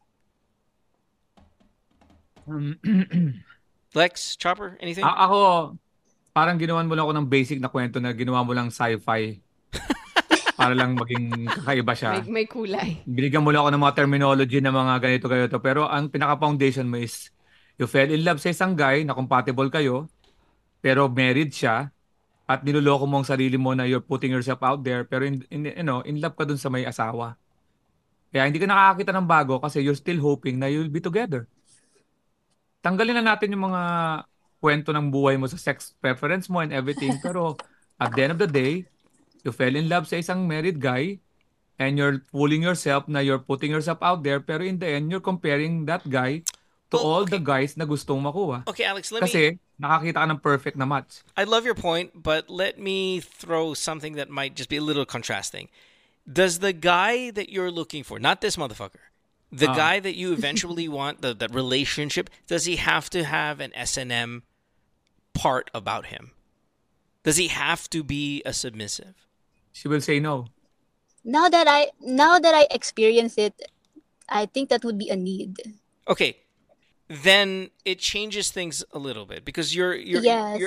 Lex, Chopper, anything? Ako, parang ginawan mo lang ako ng basic na kwento na ginawa mo lang sci-fi. Para lang maging kakaiba siya. may kulay. Binigyan mo lang ako ng mga terminology na mga ganito. Pero ang pinaka-foundation mo is you fell in love sa isang guy na compatible kayo, pero married siya, at niloloko mo ang sarili mo na you're putting yourself out there, pero in love ka dun sa may asawa. Kaya hindi ka nakakakita ng bago kasi you're still hoping na you'll be together. Tanggalin na natin yung mga kwento ng buhay mo sa sex preference mo and everything. Pero at the end of the day, you fell in love sa isang married guy and you're fooling yourself na you're putting yourself out there, pero in the end, you're comparing that guy to Well, all okay. the guys na gustong makuha. Okay, Alex, let me... Kasi nakakita ka ng perfect na match. I love your point, but let me throw something that might just be a little contrasting. Does the guy that you're looking for, not this motherfucker, the guy that you eventually want, that relationship, does he have to have an S&M part about him? Does he have to be a submissive? She will say no. now that I experience it, I think that would be a need. Okay, then it changes things a little bit because you're Yes.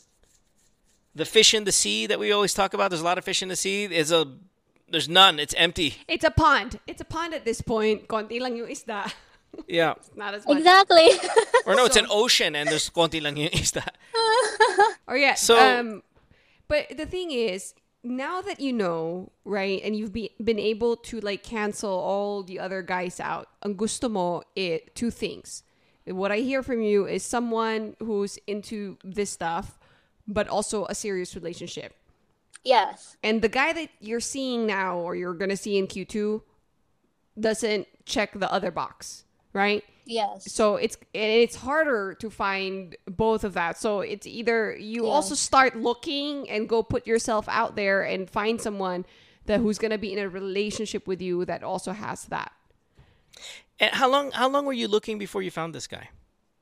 the fish in the sea that we always talk about. There's a lot of fish in the sea. There's none. It's empty. It's a pond. It's a pond at this point. Konti lang yung isda. Yeah. Not as much. Exactly. Or no, it's an ocean and there's konti lang yung isda. Or yeah. So- But the thing is, now that you know, right, and you've been able to like cancel all the other guys out, ang gusto mo two things. What I hear from you is someone who's into this stuff, but also a serious relationship. Yes. And the guy that you're seeing now or you're going to see in Q2 doesn't check the other box, right? Yes. So it's harder to find both of that. So it's either you Yeah. also start looking and go put yourself out there and find someone who's going to be in a relationship with you that also has that. And how long were you looking before you found this guy?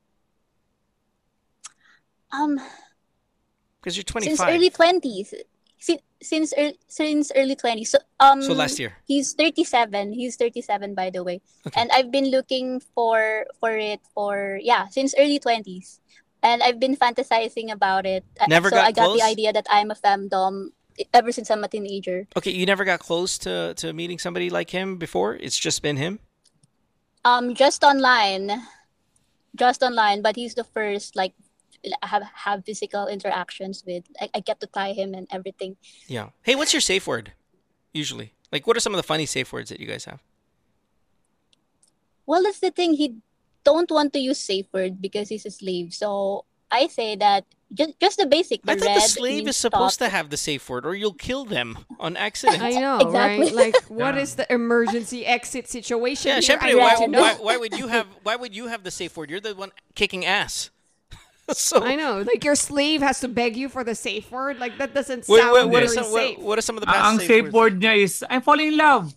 Because you're 25. Since early 20s. Since early 20s. So last year. He's 37. He's 37 by the way. Okay. And I've been looking for it since early 20s. And I've been fantasizing about it. Never so got I got close? the idea that I'm a femdom ever since I'm a teenager. Okay, you never got close to meeting somebody like him before? It's just been him? Just online, but he's the first like have physical interactions with. I get to tie him and everything. Yeah. Hey, what's your safe word usually? Like, what are some of the funny safe words that you guys have? Well, that's the thing. He don't want to use safe word because he's a slave. So I say that just the basic. The I thought red the slave means is supposed stop. to have the safe word, or you'll kill them on accident. I know, Exactly. right? Like, what Yeah. is the emergency exit situation Yeah, here? syempre, I Right. want to know. why would you have the safe word? You're the one kicking ass. So I know, like your slave has to beg you for the safe word. Like that doesn't what, sound what, what, are very some, safe. what are some of the Ang past ang safe safe words? word niya is, I'm falling in love.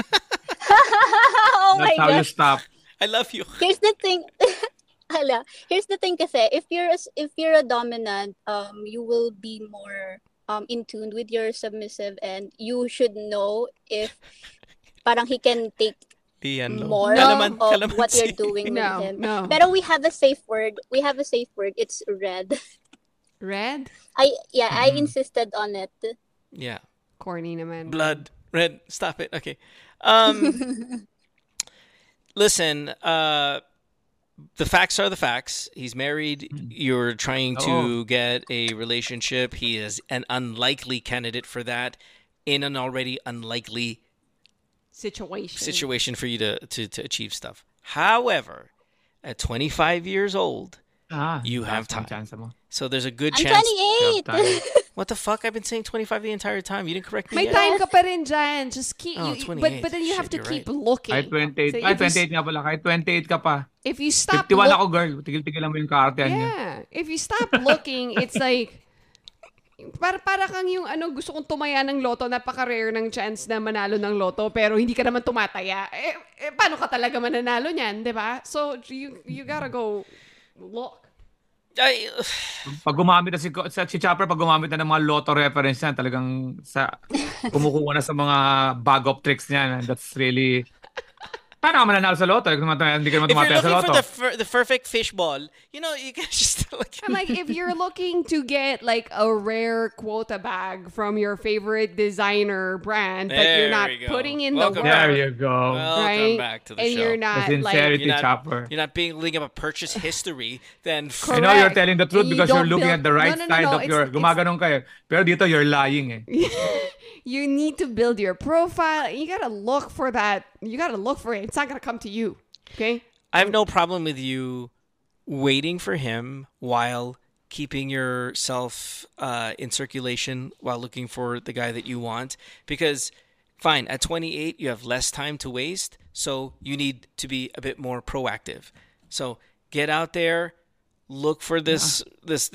Oh That's my how you gosh. stop. I love you. Here's the thing. Hala, here's the thing kasi if you're a dominant, you will be more in tune with your submissive, and you should know if parang he can take Ano, more No. of what you're calamansi. doing with No, him. no. Pero we have a safe word. We have a safe word. It's red. Red? I insisted on it. Yeah, Corny naman. blood, red. Stop it. Okay. Listen, the facts are the facts. He's married. You're trying to get a relationship. He is an unlikely candidate for that in an already unlikely situation for you to achieve stuff. However, at 25 years old, you have taas ang time. chance mo. So there's a good I'm chance. 28. What the fuck? I've been saying 25 the entire time. You didn't correct me May yet. time ka pa rin dyan. Just keep... Oh, you, 28. but then you have to Shit, keep you're looking. Kahit 28. So Ay, if you 28 nga pala. Kahit 28 ka pa. If you stop 51 look- ako, girl. Tigil-tigilan mo yung kaartehan niya. Yeah. If you stop looking, it's like... Para kang yung gusto kong tumaya ng loto, napaka-rare ng chance na manalo ng loto, pero hindi ka naman tumataya. Paano ka talaga mananalo niyan, di ba? So, you gotta go look. Pag gumamit na si Chopper, pag gumamit na ng mga lotto reference niya, talagang kumukuha na sa mga bag of tricks niya. That's really... Paano ka mananalo sa lotto? Hindi ka naman If you're tumataya sa looking lotto. for the perfect fishball, you can just like... I'm like, if you're looking to get like a rare quota bag from your favorite designer brand, but There you're not we go. putting in Welcome the There work, you go. Welcome right? back to the and show. you're The not sincerity, like... Chopper. You're not building up a purchase history, then I know you're Correct. telling the truth And you because you're don't looking build- at the right No, side of your... it's- Gumaganon ka eh. Pero dito, you're lying eh. You need to build your profile. You gotta look for that. You gotta look for it. It's not gonna come to you. Okay? I have no problem with you waiting for him while keeping yourself in circulation while looking for the guy that you want. Because, fine, at 28, you have less time to waste, so you need to be a bit more proactive. So get out there, look for this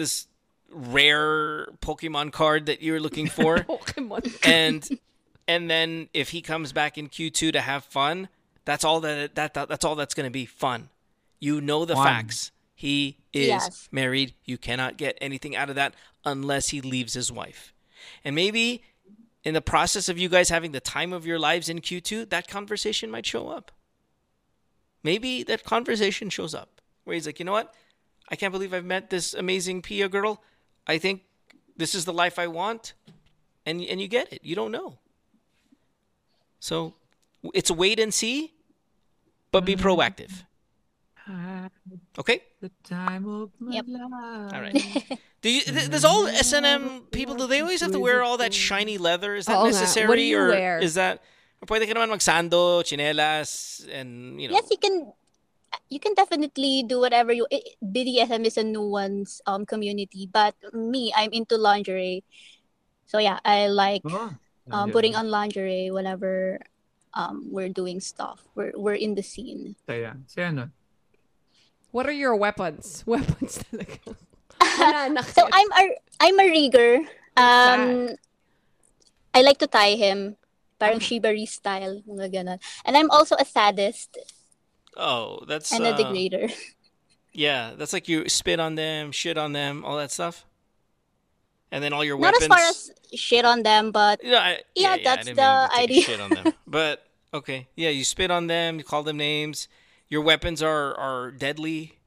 rare Pokemon card that you're looking for, Pokemon. and then if he comes back in Q2 to have fun, that's all that's all that's going to be fun. You know the Fun. facts. He is Yes. married. You cannot get anything out of that unless he leaves his wife. And maybe in the process of you guys having the time of your lives in Q2, that conversation might show up. Maybe that conversation shows up where he's like, you know what? I can't believe I've met this amazing Pia girl. I think this is the life I want. And you get it. You don't know. So it's a wait and see, but be proactive. Okay? The time of my Yep. life. All right. Does all S&M people, do they always have to wear all that shiny leather? Is that Oo nga. necessary? What do you or wear? is that, or pwede ka naman magsando, chinelas, and, Yes, you can definitely do whatever BDSM is a nuance community, but me, I'm into lingerie. So yeah, I like Oh, putting on lingerie whenever we're doing stuff. We're in the scene. Saya. Saya nun. What are your weapons? Weapons talaga. Mananakit. So I'm a rigger. I like to tie him, parang shibari style, mga ganon. And I'm also a sadist oh, that's and a degrader. yeah, that's like you spit on them, shit on them, all that stuff. And then all your Not weapons. as far as shit on them, but Yeah, that's I didn't the mean to take a idea. shit on them. But okay, yeah, you spit on them, you call them names. Your weapons are deadly.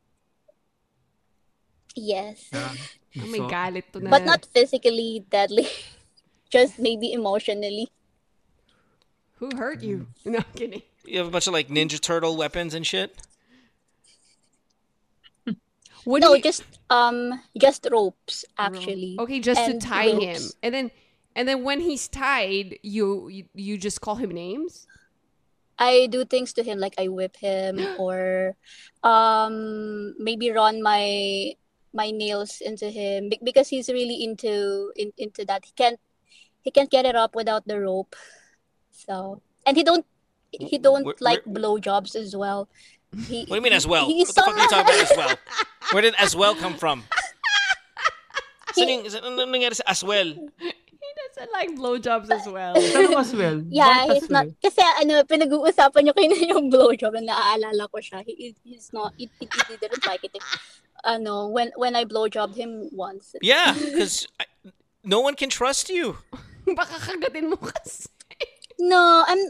yes, Oh, may galit to na. but not physically deadly, just maybe emotionally. Who hurt you? No, I'm kidding. You have a bunch of like Ninja Turtle weapons and shit. What No, do you- just ropes actually. Okay, just to And tie him. ropes. And then when he's tied, you just call him names? I do things to him, like I whip him, or maybe run my nails into him, because he's really into that. He can't get it up without the rope. So, and he don't like blowjobs as well. What do you mean as well? He's What the fuck are you talking about as well? Where did as well come from? Ano nangyari sa as well? He doesn't like blowjobs as well. Tanong as well. Yeah, Bakit he's as not. well? Kasi pinag-uusapan niyo kayo na yung blowjob, na naaalala ko siya. He's not. He didn't like it. When I blowjobbed him once. Yeah, because no one can trust you. Baka kagatin mo kasi. No, I'm.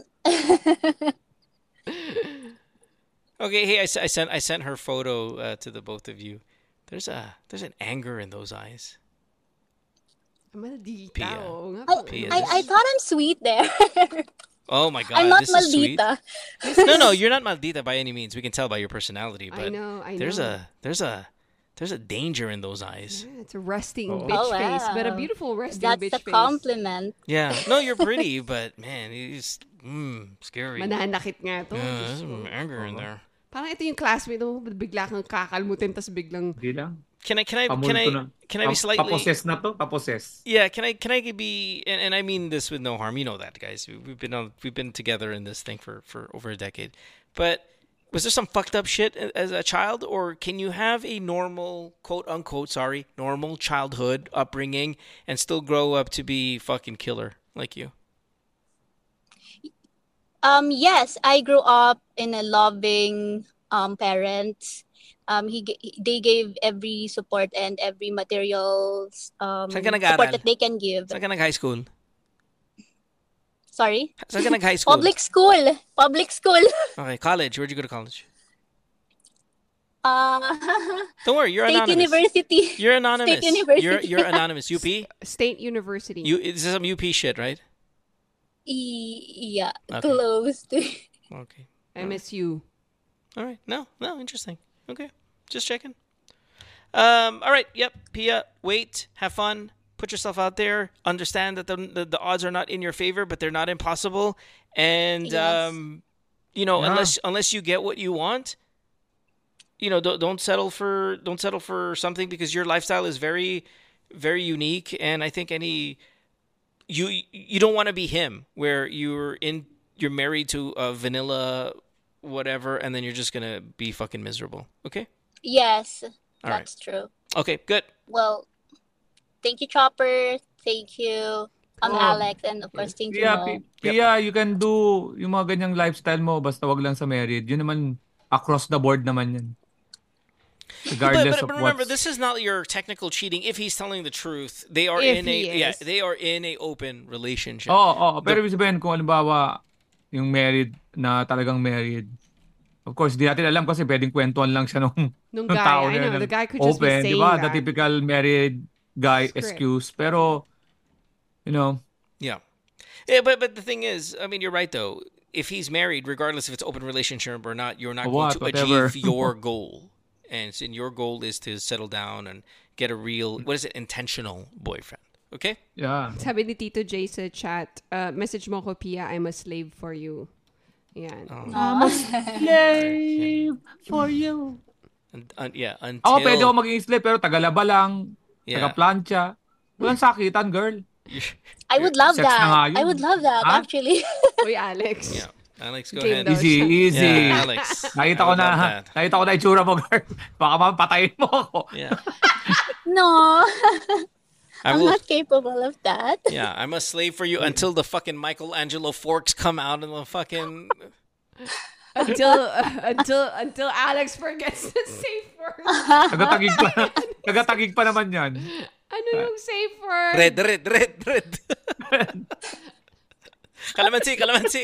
Okay, hey, I sent her photo to the both of you. There's an anger in those eyes. Maldita. Pia. Oo nga po. Pia. I thought I'm sweet there. Oh my god, I'm not this is sweet. maldita. No, you're not maldita by any means. We can tell by your personality, but I know. there's a danger in those eyes. Yeah, it's a resting Oh. bitch Oh, face, but a wow. beautiful resting That's bitch a face. compliment. Yeah. No, you're pretty, but man, he's scary. Mananakit nga to. Yeah, Diyos there's ko. some anger in there. Parang ito yung classmate mo, bigla kang kakalmutin, tas biglang... Hindi lang. Can I Pamulto na. be slightly Paposes na to. Paposes. Yeah, can I be and I mean this with no harm. You know that, guys. We've been together in this thing for over a decade. But was there some fucked up shit as a child, or can you have a normal, quote unquote, normal childhood upbringing and still grow up to be fucking killer like you? Yes, I grew up in a loving parents. They gave every support and every materials Saan ka support nag-aral? that they can give. Saan ka nag-high school? Sorry? Saan ka nag-high school? Public school. Okay, college. Where'd you go to college? Uh, Don't worry, you're State anonymous. University. You're anonymous. State University. You're anonymous. UP? State University. This is some UP shit, right? Yeah, Okay. close to. Okay. MSU. All right. No, interesting. Okay. Just checking. All right. Yep. Pia, wait. Have fun. Put yourself out there. Understand that the odds are not in your favor, but they're not impossible. And Yes. Yeah. unless you get what you want, don't settle for something, because your lifestyle is very, very unique. And I think you don't want to be him, where you're married to a vanilla whatever, and then you're just gonna be fucking miserable. Okay. Yes, All right. that's true. Okay. Good. Well, thank you, Chopper. Thank you, Oh. Alex, and of course, thank you, Pia, Mo. Pia, you can do yung mga ganyang lifestyle mo, basta wag lang sa married. Yun naman, across the board naman yan. Regardless But of remember, what's... this is not your technical cheating. If he's telling the truth, they are If in a he is. they are in a open relationship. Oo. Pero ibig sabihin, kung halimbawa, yung married na talagang married, of course, di natin alam kasi pwedeng kwentuhan lang siya nung Nung nung guy, tao I na know, yun the guy could open, just be saying di ba? that. The typical married guy Script. excuse. Pero, Yeah, but the thing is, I mean, you're right though. If he's married, regardless if it's open relationship or not, you're not Or going what, to whatever. achieve your goal. And your goal is to settle down and get a real, intentional boyfriend. Okay? yeah. Sabi ni Tito J sa chat, message mo ko, Pia, I'm a slave for you. Yan. I'm a slave for you. Yeah, until Ako pwede ako maging slave pero tagalaba lang, Yeah. taga-plancha. Walang sakitan, girl. I would love Sex na nga that. yun. I would love that, Ha? actually. Uy, Alex. Yeah. Alex, go Game ahead. daw. Easy. Yeah, Alex. Nakita I ko would love na, that. nakita ko na itsura mo, girl. Baka mapatayin mo ako. Yeah. No, I I'm will. not capable of that. Yeah, I'm a slave for you until the fucking Michelangelo forks come out and the fucking. Until Alex forgets the safe word. Tagatagig pa naman yan. Ano yung safe word? Red. Calamansi.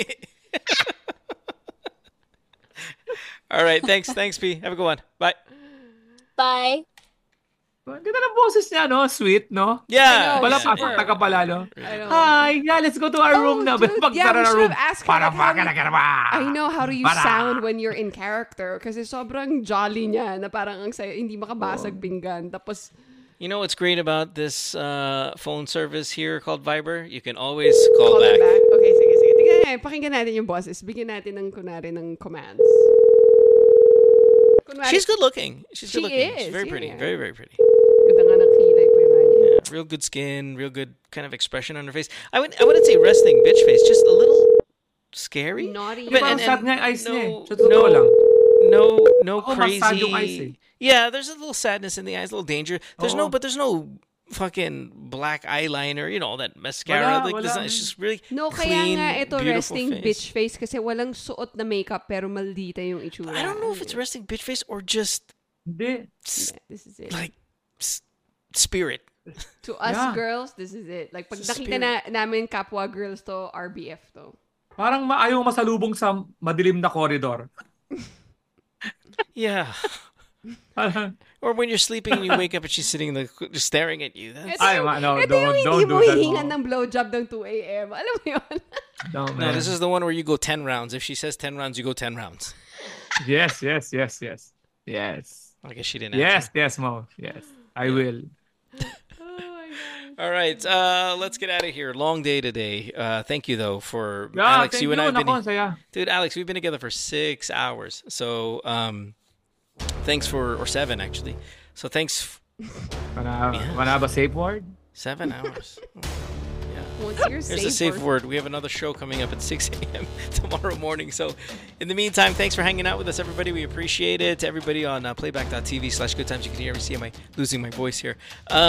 All right, thanks, P. Have a good one. Bye. Bye. Ang ganda ng boses niya, no? Sweet, no? Yeah. Wala yeah, pa, taga pala, no? I know. Hi, yeah, let's go to our room na. dude, yeah, we Pagtara na should room. have asked her, Para like, how do you- ba? I know how do you Para. sound when you're in character kasi sobrang jolly niya na parang ang sayo, hindi makabasag pinggan. Tapos, You know what's great about this phone service here called Viber? You can always call call back. them back. Okay, sige. Tingnan pakinggan natin yung bosses. Bigyan natin ng kunwari ng commands. Kunwari, She's good looking. She's She good looking. is, She's very pretty. yeah. Very, very pretty. ganda nga ng kilay po yung kanya. Yeah, real good skin, real good kind of expression on her face. I wouldn't say resting bitch face, just a little scary. Naughty. But- Parang and- sad nga yung eyes niya eh. no- Sa totoo lang. No Ako, mas sad yung eyes crazy. eh. Yeah, there's a little sadness in the eyes, a little danger. There's Oo. there's no fucking black eyeliner, all that mascara. Wala, There's wala. not- it's just really No, kaya clean, nga ito beautiful resting face. bitch face kasi walang suot na makeup pero maldita yung itsura. I don't know if it's resting bitch face or just Hindi. Yeah, this is it. like spirit. To us Yeah. girls, this is it. Like pag It's a nakita namin kapwa girls to, RBF to. Parang ayaw masalubong sa madilim na corridor. Yeah. Parang, Or when you're sleeping and you wake up and she's sitting there just staring at you. That's, ay, no, Ito yung don't hindi do mo that. hihingan Mo. ng blowjob ng 2 a.m. Alam mo yun? No, no, man. this is the one where you go 10 rounds. If she says 10 rounds, you go 10 rounds. Yes. I guess she didn't Yes, Mo. Yes. I will. Oh my God. All right, let's get out of here. Long day today. Thank you though for Yeah, Alex. thank You and I have Ako, been, ang saya. dude. Alex, we've been together for 6 hours. So, thanks or 7 actually. So thanks. Wanna have a safe word? 7 hours. What's your Here's a safe word. We have another show coming up at 6 a.m. tomorrow morning. So, in the meantime, thanks for hanging out with us, everybody. We appreciate it. To everybody on playback.tv/good times, you can hear me. See, am I losing my voice here?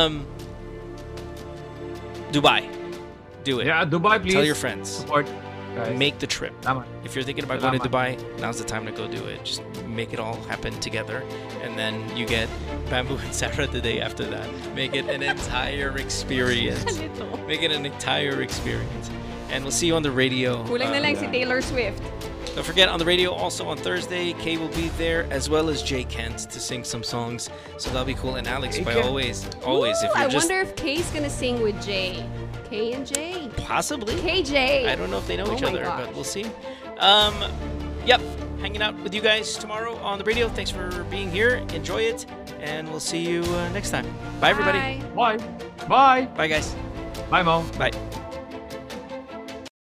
Dubai. Do it. Yeah, Dubai, please. Tell your friends. Support. Guys. Make the trip. Tama. If you're thinking about going to Salamat. Dubai, now's the time to go do it. Just make it all happen together. And then you get Bamboo and Sarah the day after that. Make it an entire experience. Make it an entire experience. And we'll see you on the radio. Kulang na lang si Taylor Swift. Don't forget, on the radio also on Thursday, Kay will be there as well as Jay Kent to sing some songs. So that'll be cool. And Alex, by Kent. always, if Ooh, you're I just wonder if Kay's gonna sing with Jay. K and J. possibly. KJ. I don't know if they know Oh each my other, gosh. but we'll see. Yep, hanging out with you guys tomorrow on the radio. Thanks for being here. Enjoy it, and we'll see you next time. Bye, everybody. Bye. Bye. Bye. Bye, guys. Bye, Mo. Bye.